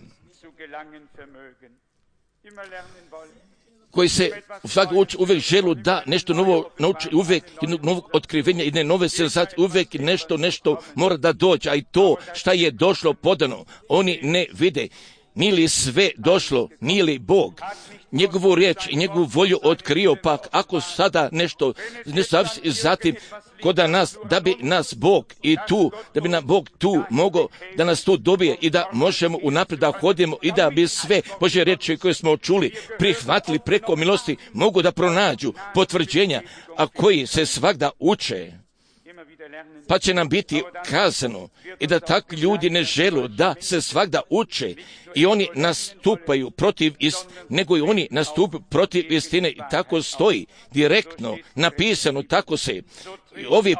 koji se uvijek želu da nešto novo nauči, uvijek jednog novog otkrivenja, jedne nove senzacije, uvijek nešto mora da dođe, a i to šta je došlo podano, oni ne vide. Nije li sve došlo, nije li Bog njegovu riječ i njegovu volju otkrio, pa ako sada nešto zatim koda nas, da bi nam Bog tu mogao da nas tu dobije i da možemo unaprijed da hodimo i da bi sve Božje riječi koje smo čuli prihvatili preko milosti mogu da pronađu potvrđenja, a koji se svagda uče. Pa će nam biti kazano i da takvi ljudi ne žele da se svagda uče i oni nastupaju protiv nego i oni nastupaju protiv istine, i tako stoji direktno napisano, tako se ovi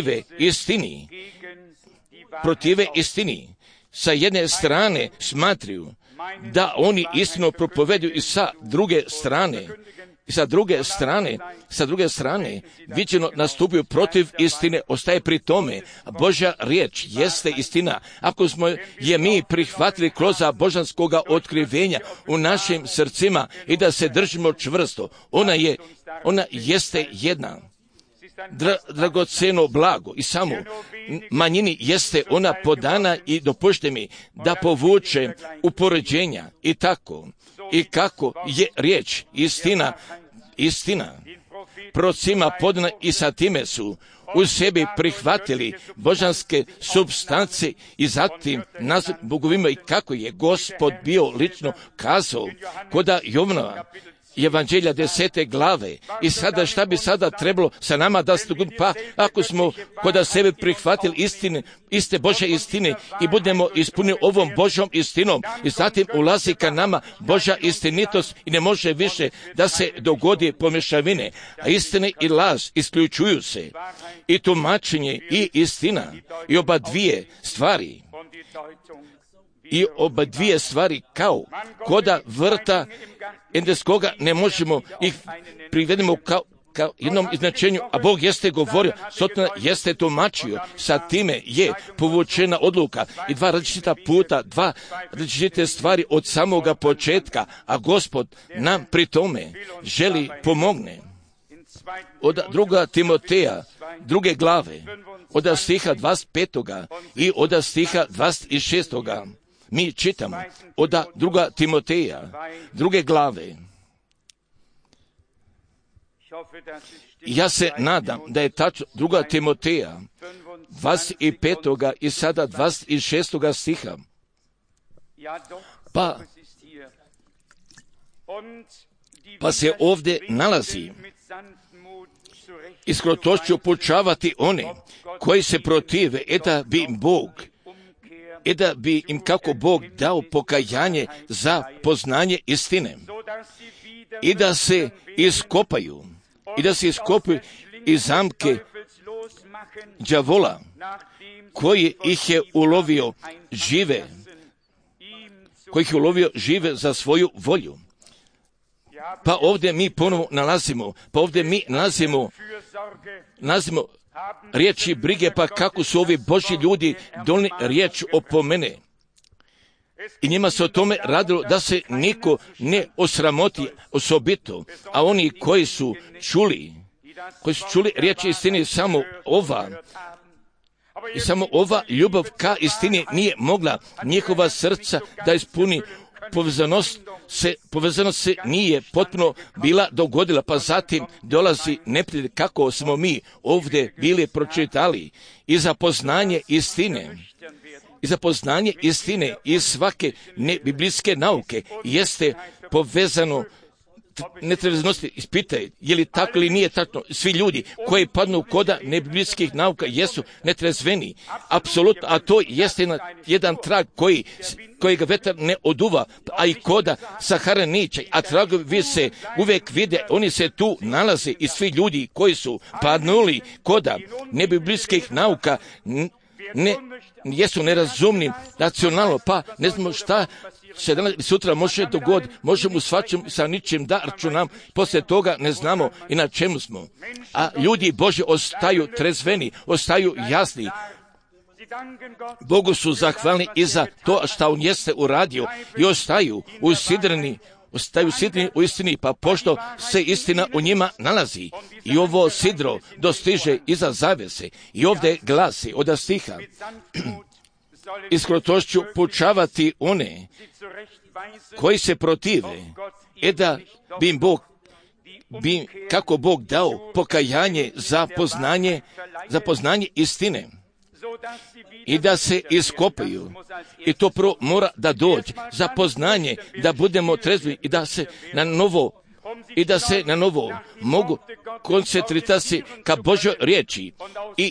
protive istini sa jedne strane smatraju da oni istinu propoveduju i sa druge strane I sa druge strane, viđeno nastupio protiv istine, ostaje pri tome. Božja riječ jeste istina. Ako smo je mi prihvatili kroz božanskoga otkrivenja u našim srcima i da se držimo čvrsto, ona jeste jedna. Dragoceno blago i samo manjini jeste ona podana i dopušte mi da povuče upoređenja i tako. I kako je riječ istina prorocima podana i sa time su u sebi prihvatili božanske supstance i zatim nazvat bogovima i kako je Gospod bio lično kazao koda Jovanova Evanđelja 10. glave. I sada šta bi sada trebalo sa nama da se dogodi? Pa ako smo kod sebe prihvatili iste Božje istine i budemo ispunili ovom Božjom istinom i zatim ulazi ka nama Božja istinitost i ne može više da se dogodi pomješavine, a istine i laž isključuju se i tumačenje i istina i oba dvije stvari kao koda vrta endeskoga ne možemo ih privedemo kao jednom značenju, a Bog jeste govorio, Sotona jeste tumačio, sa time je povučena odluka i dva različita puta, dva različite stvari od samoga početka, a Gospod nam pri tome želi pomogne. Od 2. Timoteja, 2. glave, od stiha 25. i od stiha 26. mi čitamo od 2. Timoteja, 2. glave. Ja se nadam da je tačno 2. Timoteja, 25. i sada 26. stiha. Pa se ovdje nalazi i s krotošću poučavati one koji se protive, da bi im kako Bog dao pokajanje za poznanje istine i da se iskopaju iz zamke đavola koji ih je ulovio žive za svoju volju. Pa ovdje mi ponovo nalazimo riječi brige, pa kako su ovi Božji ljudi donijeli riječ opomene. I njima se o tome radilo da se niko ne osramoti osobito, a oni koji su čuli riječ istine, samo ova ljubav ka istini nije mogla njihova srca da ispuni. Povezanost se nije potpuno bila dogodila, pa zatim dolazi neprijatelj, kako smo mi ovdje bili pročitali, i za poznanje istine i svake nebiblijske nauke jeste povezano netreznosti. Ispitaj, je li tako ili nije tako. Svi ljudi koji padnu koda nebiblijskih nauka jesu netrezveni, apsolutno, a to jeste jedan trag kojega vetar ne oduva, a i koda Sahara niče, a tragovi se uvijek vide, oni se tu nalaze i svi ljudi koji su padnuli koda nebiblijskih nauka jesu nerazumni racionalno, pa ne znamo šta se danas i sutra može dogoditi, možemo svačem sa ničim da računam, poslije toga ne znamo i na čemu smo. A ljudi Božji ostaju trezveni, ostaju jasni. Bogu su zahvalni i za to što on jeste uradio i ostaju usidreni u istini, pa pošto se istina u njima nalazi i ovo sidro dostiže iza zavese i ovdje glasi od stiha i s krotošću poučavati one koji se protive, da bi im kako Bog dao pokajanje za poznanje istine i da se iskopaju. I to prvo mora da dođe za poznanje, da budemo trezvi i da se na novo mogu koncentrirati ka Božoj riječi i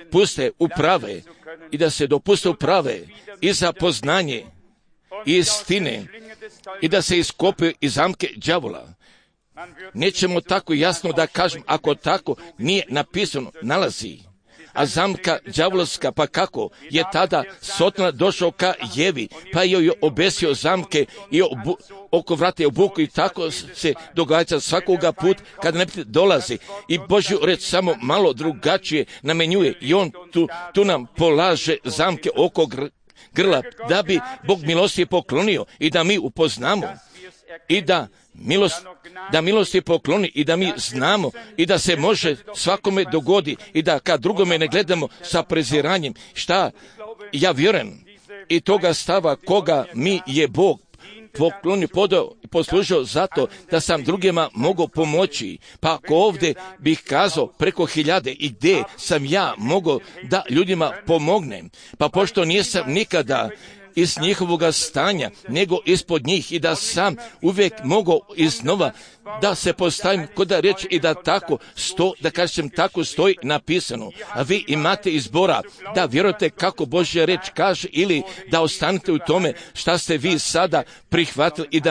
da se dopuste uprave i za poznanje istine i da se iskopaju iz zamke đavola. Nećemo tako jasno da kažem, ako tako nije napisano, nalazi. a zamka đavolska, pa kako je tada Sotona došao ka Jevi, pa joj je obesio zamke i oko vrata je obuku i tako se događa svakoga put kada neprijatelj dolazi i Božju reč samo malo drugačije namenjuje i on tu nam polaže zamke oko grla, da bi Bog milosti poklonio i da mi upoznamo i da milost je pokloni i da mi znamo i da se može svakome dogodi i da kad drugome ne gledamo sa preziranjem. Šta ja vjerujem i toga stava koga mi je Bog poklonio, podao i poslužio zato da sam drugima mogao pomoći. Pa ako ovdje bih kazao preko 1000 i gdje sam ja mogao da ljudima pomognem, pa pošto nisam nikada iz njihovoga stanja, nego ispod njih i da sam uvijek mogao iznova da se postavim kod reći i da tako da kažem tako stoji napisano. A vi imate izbora da vjerujete kako Božja reč kaže ili da ostanete u tome šta ste vi sada prihvatili i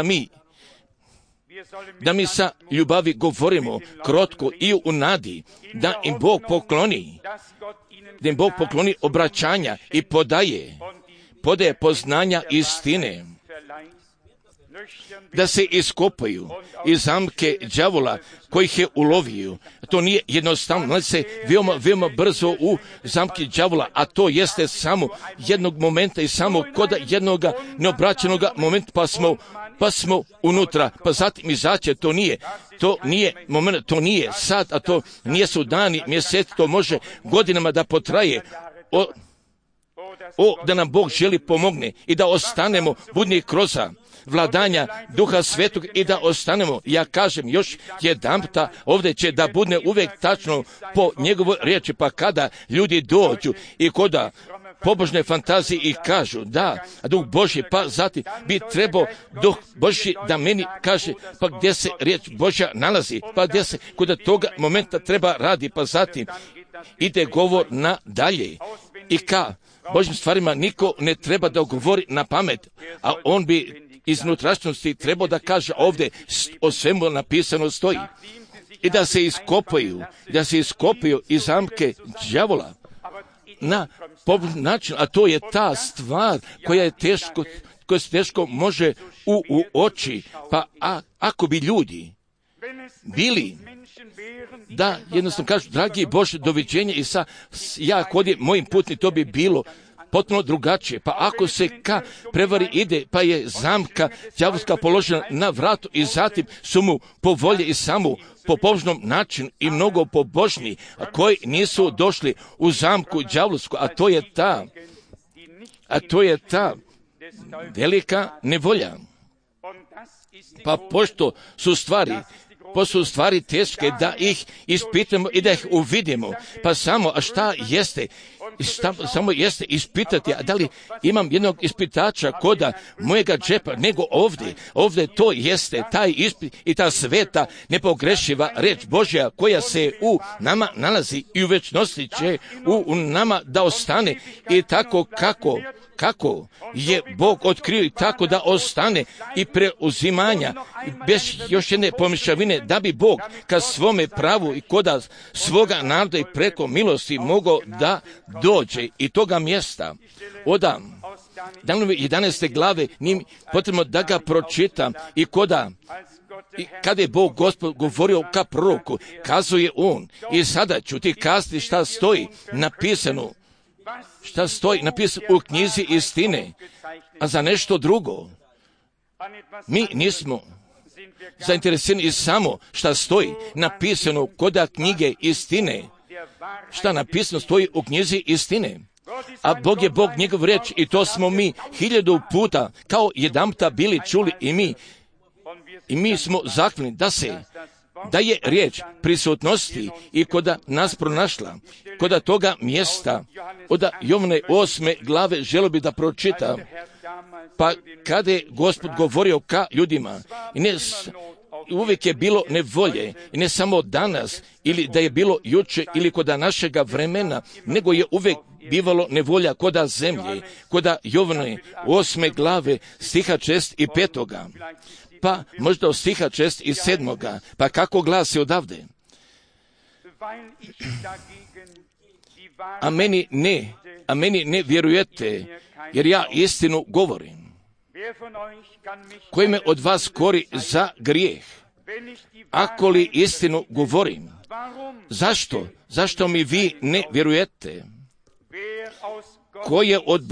da mi sa ljubavi govorimo krotko i u nadi da im Bog pokloni obraćanja i podaje poznanja istine, da se iskopaju iz zamke đavola kojih je ulovio. To nije jednostavno, nalazi se veoma brzo u zamki đavola, a to jeste samo jednog momenta i samo kod jednog neobraćenog momenta, pa smo unutra, pa zatim izaće. To nije moment, to nije sad, a to nijesu dani, mjeseci, to može godinama da potraje. Da nam Bog želi pomogne i da ostanemo budni kroz vladanja Duha Svetog i da ostanemo, ja kažem još jedanputa, ovdje će da bude uvijek tačno po njegovoj riječi, pa kada ljudi dođu i koda pobožne fantazije i kažu da, Duh Božji, pa zatim bi trebao Duh Božji da meni kaže, pa gdje se riječ Božja nalazi, pa gdje se kod toga momenta treba radi, pa zatim ide govor na dalje i ka Božjim stvarima niko ne treba da govori na pamet, a on bi iz unutrašnjosti trebao da kaže ovdje o svemu napisano stoji i da se iskopaju iz zamke đavola na pobožan način, a to je ta stvar koja se teško može u oči, pa ako bi ljudi bili da jednostavno kažu, dragi Bože, doviđenja i ja hodim mojim putem, to bi bilo potpuno drugačije. Pa ako se ka prevari ide, pa je zamka đavolska položena na vratu i zatim su mu po volje i samo po pobožnom načinu i mnogo pobožni, koji nisu došli u zamku đavolsku, a to je ta velika nevolja. Pa pošto su stvari teške da ih ispitamo i da ih uvidimo, pa samo, a šta jeste? Samo jeste ispitati, a da li imam jednog ispitača koda mojega džepa, nego ovdje to jeste taj ispit i ta sveta nepogrešiva reč Božja koja se u nama nalazi i u večnosti će u nama da ostane i tako kako je Bog otkrio i tako da ostane i preuzimanja bez još jedne pomišljavine da bi Bog ka svome pravu i koda svoga naroda i preko milosti mogao da dođe i toga mjesta odam. Danijelove 11. glave njim potrebno da ga pročitam i kada je Bog Gospod govorio ka proroku, kazuje on i sada ću ti kazati šta stoji napisano u knjizi istine, a za nešto drugo. Mi nismo zainteresirani i samo šta stoji napisano koda knjige istine, šta napisano stoji u knjizi istine. A Bog je Bog njegov reč i to smo mi 1000 puta kao jedanputa bili čuli i mi smo zahvalni da je riječ prisutnosti i koda nas pronašla, koda toga mjesta, od Jovane 8. glave želio bi da pročitam, pa kada je Gospod govorio ka ljudima, i uvijek je bilo nevolje, i ne samo danas, ili da je bilo juče, ili koda našega vremena, nego je uvijek bivalo nevolja koda zemlje, koda Jovane 8. glave stiha 6. i 5. Pa možda od stiha 6. i 7. Pa kako glasi odavde? a meni ne vjerujete, jer ja istinu govorim. Koji me od vas kori za grijeh? Ako li istinu govorim? Zašto mi vi ne vjerujete? Ko je od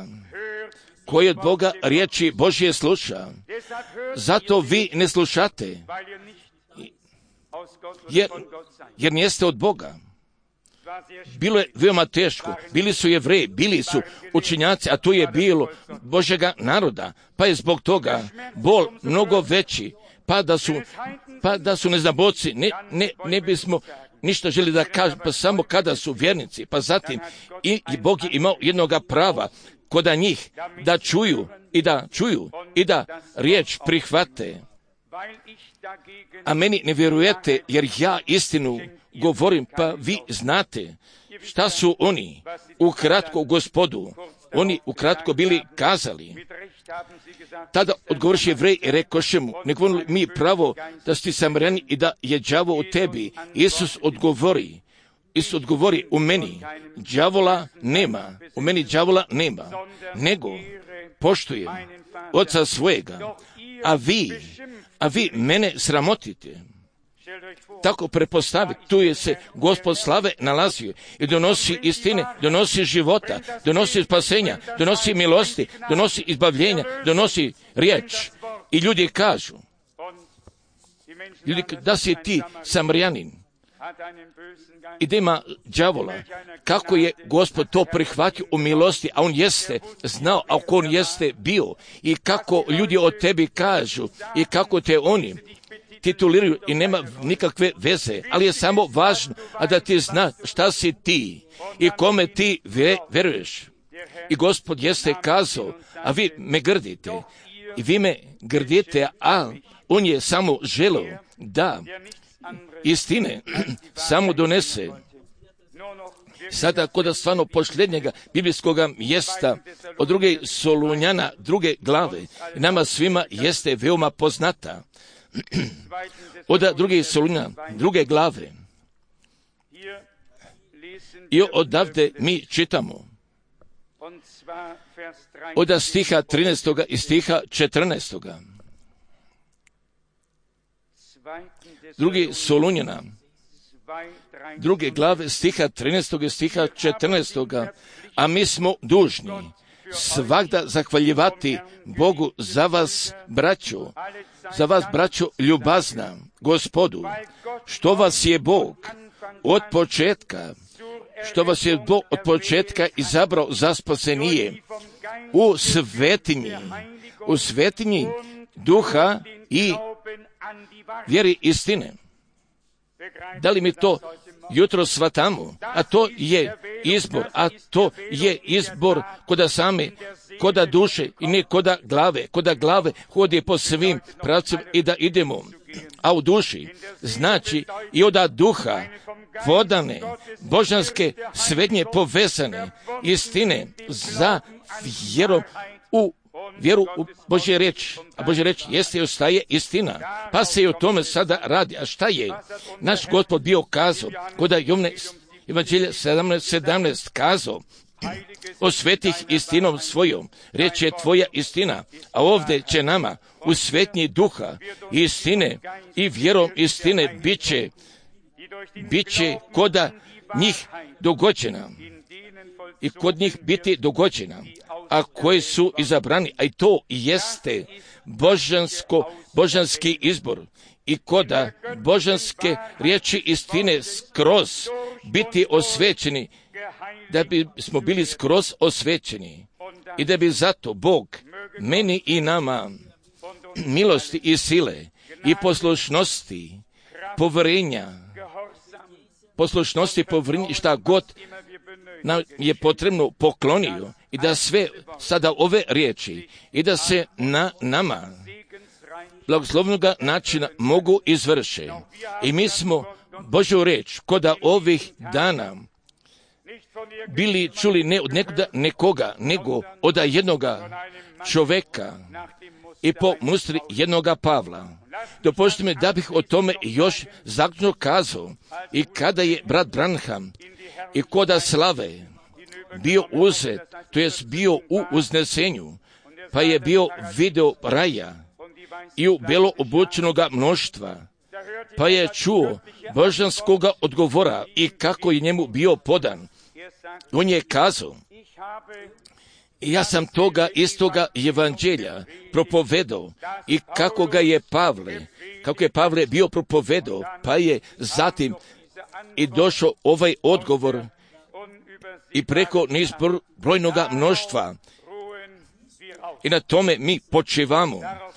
Boga riječi Božje sluša? Zato vi ne slušate, jer niste od Boga. Bilo je veoma teško, bili su Jevreji, bili su učenjaci, a tu je bilo Božjega naroda, pa je zbog toga bol mnogo veći, pa da su neznaboci, ne bismo ništa želi da kažem, pa samo kada su vjernici, pa zatim i Bog je imao jednoga prava koda njih da čuju i da riječ prihvate. A meni ne vjerujete, jer ja istinu govorim, pa vi znate šta su oni ukratko Gospodu, oni ukratko bili kazali. Tada odgovoriš Jevrej i rekoše mu, ne govorili mi pravo da si Samrjani i da je đavo u tebi. Isus odgovori, u meni đavola nema, nego poštujem Oca svojega, a vi mene sramotite. Tako prepostaviti, tu je se Gospod slave nalazio i donosi istine, donosi života, donosi spasenja, donosi milosti, donosi izbavljenja, donosi riječ. I ljudi kažu, da si ti Samrjanin i da ima đavola, kako je Gospod to prihvatio u milosti, a on jeste znao, ako on jeste bio, i kako ljudi o tebi kažu i kako te oni tituliraju i nema nikakve veze, ali je samo važno, a da ti zna šta si ti i kome ti veruješ. I Gospod jeste kazao, a vi me grdite, a on je samo želeo da istine samo donese. Sada kod stvarno posljednjega biblijskog mjesta od 2. Solunjana 2. glave nama svima jeste veoma poznata. Od 2. Solunjana 2. glave i odavde mi čitamo od stiha 13. i stiha 14. 2. Solunjana 2. glave stiha 13. i stiha 14. A mi smo dužni svagda zahvaljivati Bogu za vas, braćo, ljubazna Gospodu, što vas je Bog od početka izabrao za spasenije u svetinji duha i vjeri istine. Da li mi to jutro shvatamo? A to je izbor koda duše i ne koda glave hodi po svim pravcima i da idemo. A u duši znači i od duha vodane, božanske, srednje povezane istine za vjeru u Božje riječ. A Božja riječ jeste i ostaje istina. Pa se i o tome sada radi. A šta je naš Gospod bio kazao? Koda Jovne Evanđelje 17 kazao, osvetih istinom svojom, riječ je tvoja istina, a ovdje će nama u svetnji duha istine i vjerom istine bit će koda njih dogođena i kod njih biti dogođena, a koji su izabrani, a i to jeste božanski izbor i koda božanske riječi istine skroz biti osvećeni, da bi smo bili skroz osvećeni i da bi zato Bog meni i nama milosti i sile i poslušnosti, povjerenja, šta god nam je potrebno poklonio i da sve sada ove riječi i da se na nama blagoslovnog načina mogu izvrše. I mi smo Božju riječ koda ovih dana bili čuli ne od nekoga, nego od jednoga čoveka i po mustri jednoga Pavla. Dopustite mi da bih o tome još zaključno kazao. I kada je brat Branham i koda slave bio uzet, to jest bio u uznesenju, pa je bio video raja i u belo obučenoga mnoštva, pa je čuo božanskoga odgovora i kako je njemu bio podan. On je kazao, ja sam toga istoga evanđelja propovedao i kako je Pavle bio propovedao, pa je zatim i došao ovaj odgovor i preko neizbrojnoga mnoštva. I na tome mi počivamo.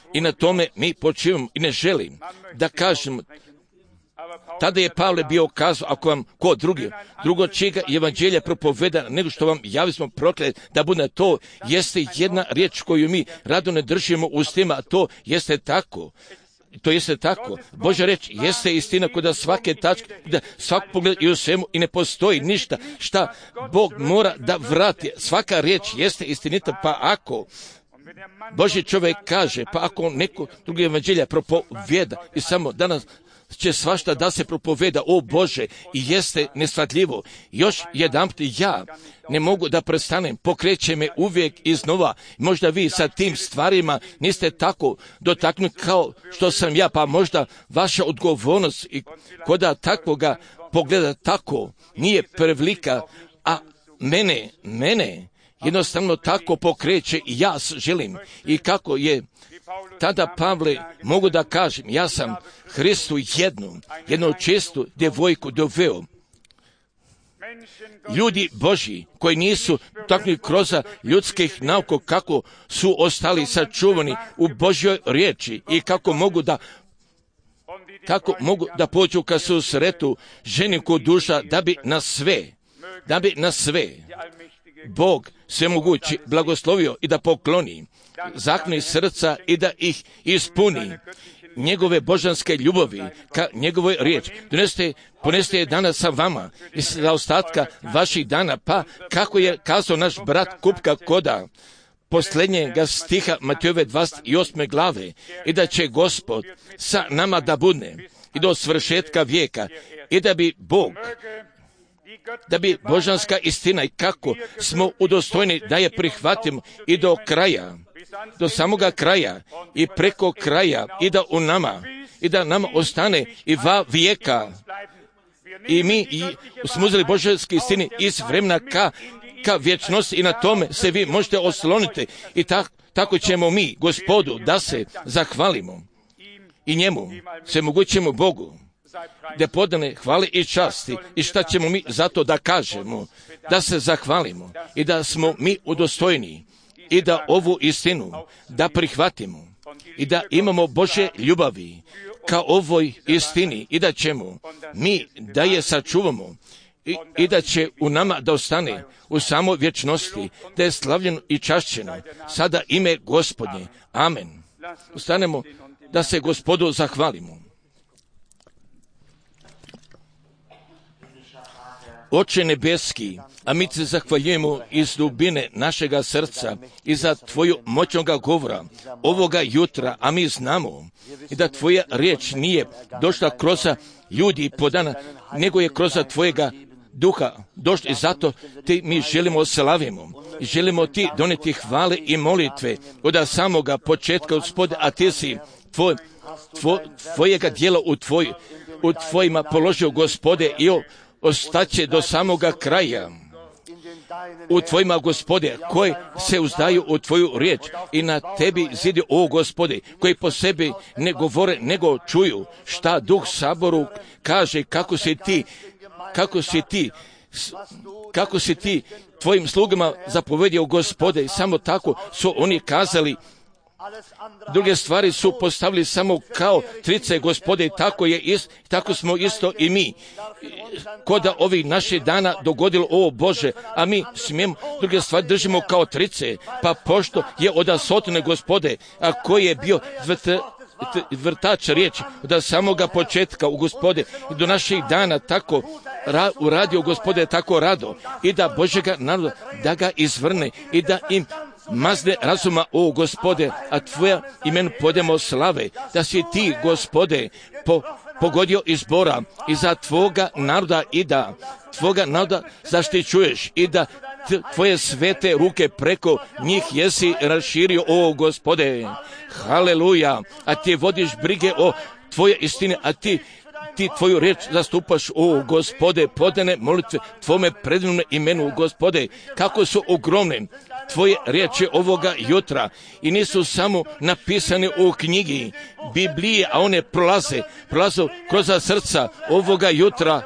I ne želim da kažem, tada je Pavle bio kazao, ako vam ko drugo čega evanđelja propoveda, nego što vam javi smo proklet, da bude to, jeste jedna riječ koju mi rado ne držimo u ustima, a to jeste tako. To jeste tako. Božja reč jeste istina kod svake tačke, da svak pogled i u svemu i ne postoji ništa šta Bog mora da vrati. Svaka riječ jeste istinita, pa ako Božji čovjek kaže, pa ako neko drugi evanđelja propoveda i samo danas će svašta da se propoveda, o Bože, i jeste neshvatljivo. Još jedanput ja ne mogu da prestanem, pokreće me uvijek iznova. Možda vi sa tim stvarima niste tako dotaknuti kao što sam ja, pa možda vaša odgovornost i koda takvoga pogleda tako nije prevelika, a mene jednostavno tako pokreće i ja želim. I kako je tada Pavle, mogu da kažem, ja sam Hristu jednu čistu djevojku doveo. Ljudi Božji koji nisu takvi kroz ljudskih nauka, kako su ostali sačuvani u Božjoj riječi i kako mogu da pođu ka susretu ženiku duša da bi na sve Bog svemogući blagoslovio i da pokloni zakoni srca i da ih ispuni njegove božanske ljubavi ka njegovoj riječi. Poneste je danas sa vama i za ostatka vaših dana, pa kako je kazao naš brat Kupka koda posljednjega stiha Matejove 28. glave, i da će Gospod sa nama da bude i do svršetka vijeka, i da bi božanska istina i kako smo udostojni da je prihvatimo i do kraja, do samoga kraja i preko kraja, i da nama ostane i va vijeka. I mi smo uzeli božanske istine iz vremena ka vječnosti i na tome se vi možete osloniti. I tako ćemo mi Gospodu da se zahvalimo i njemu, se mogućemo Bogu, da podane hvale i časti. I šta ćemo mi zato da kažemo? Da se zahvalimo i da smo mi udostojni i da ovu istinu da prihvatimo i da imamo Božje ljubavi ka ovoj istini i da ćemo mi da je sačuvamo i da će u nama da ostane u samoj vječnosti, da je slavljeno i čašćeno sada ime Gospodnje. Amen. Ustanemo da se Gospodu zahvalimo. Oče nebeski, a mi se zahvaljujemo iz dubine našega srca i za Tvoju moćnoga govora ovoga jutra, a mi znamo i da Tvoja riječ nije došla kroz ljudi podana, nego je kroz Tvojega duha došla, i zato Ti mi želimo slavimo i želimo Ti doneti hvale i molitve od samoga početka, Gospode, a Ti si Tvojega djela u Tvojima položio, Gospode, i ostaće do samoga kraja u Tvojima, Gospode, koji se uzdaju u Tvoju riječ i na Tebi zidi, o Gospode, koji po sebi ne govore, nego čuju šta Duh Saboru kaže, kako si ti Tvojim slugama zapovedio, Gospode, i samo tako su oni kazali. Druge stvari su postavili samo kao trice, Gospode, tako smo isto i mi. Koda ovih naših dana dogodilo, o Bože, a mi smijemo druge stvari držimo kao trice, pa pošto je od sotine, Gospode, a koji je bio vrtač riječi od samoga početka, u Gospode, i do naših dana tako uradio, Gospode, tako rado, i da Božega naroda da ga izvrne i da im mazne razuma, o Gospode, a Tvoja imen podemo slave, da si Ti, Gospode, pogodio izbora i za Tvoga naroda i da Tvoga naroda zaštićuješ i da Tvoje svete ruke preko njih jesi raširio, o Gospode. Haleluja, a Ti vodiš brige o Tvoje istine, a Ti Tvoju riječ zastupaš, o Gospode, podane molitve Tvome predivnom imenu, Gospode, kako su ogromne Tvoje riječi ovoga jutra i nisu samo napisane u knjigi Biblije, a one prolaze kroz srca ovoga jutra.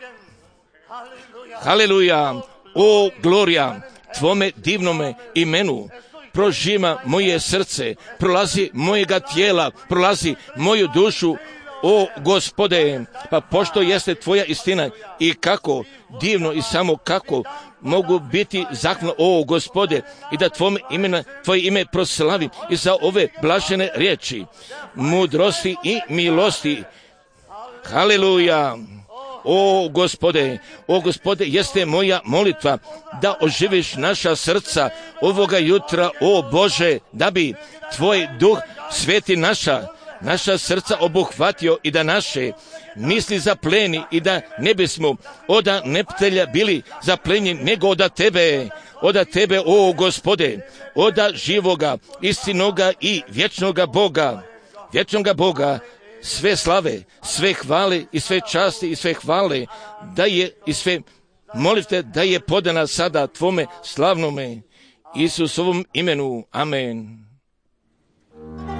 Haleluja, o glorija Tvome divnome imenu. Prožima moje srce, prolazi mojega tijela, prolazi moju dušu, o Gospode, pa pošto jeste Tvoja istina i kako divno i samo kako mogu biti zahvalno, o Gospode, i da Tvoje ime proslavim i za ove blažene riječi, mudrosti i milosti. Haleluja. O Gospode, jeste moja molitva da oživiš naša srca ovoga jutra, o Bože, da bi Tvoj duh sveti naša srca obuhvatio i da naše misli zapleni i da ne bismo od neprijatelja bili zaplenjeni, nego od Tebe, o Gospode, od živoga, istinoga i vječnoga Boga, sve slave, sve hvale i sve časti i sve hvale da je i sve molite da je podana sada Tvome slavnome Isusovom imenu. Amen.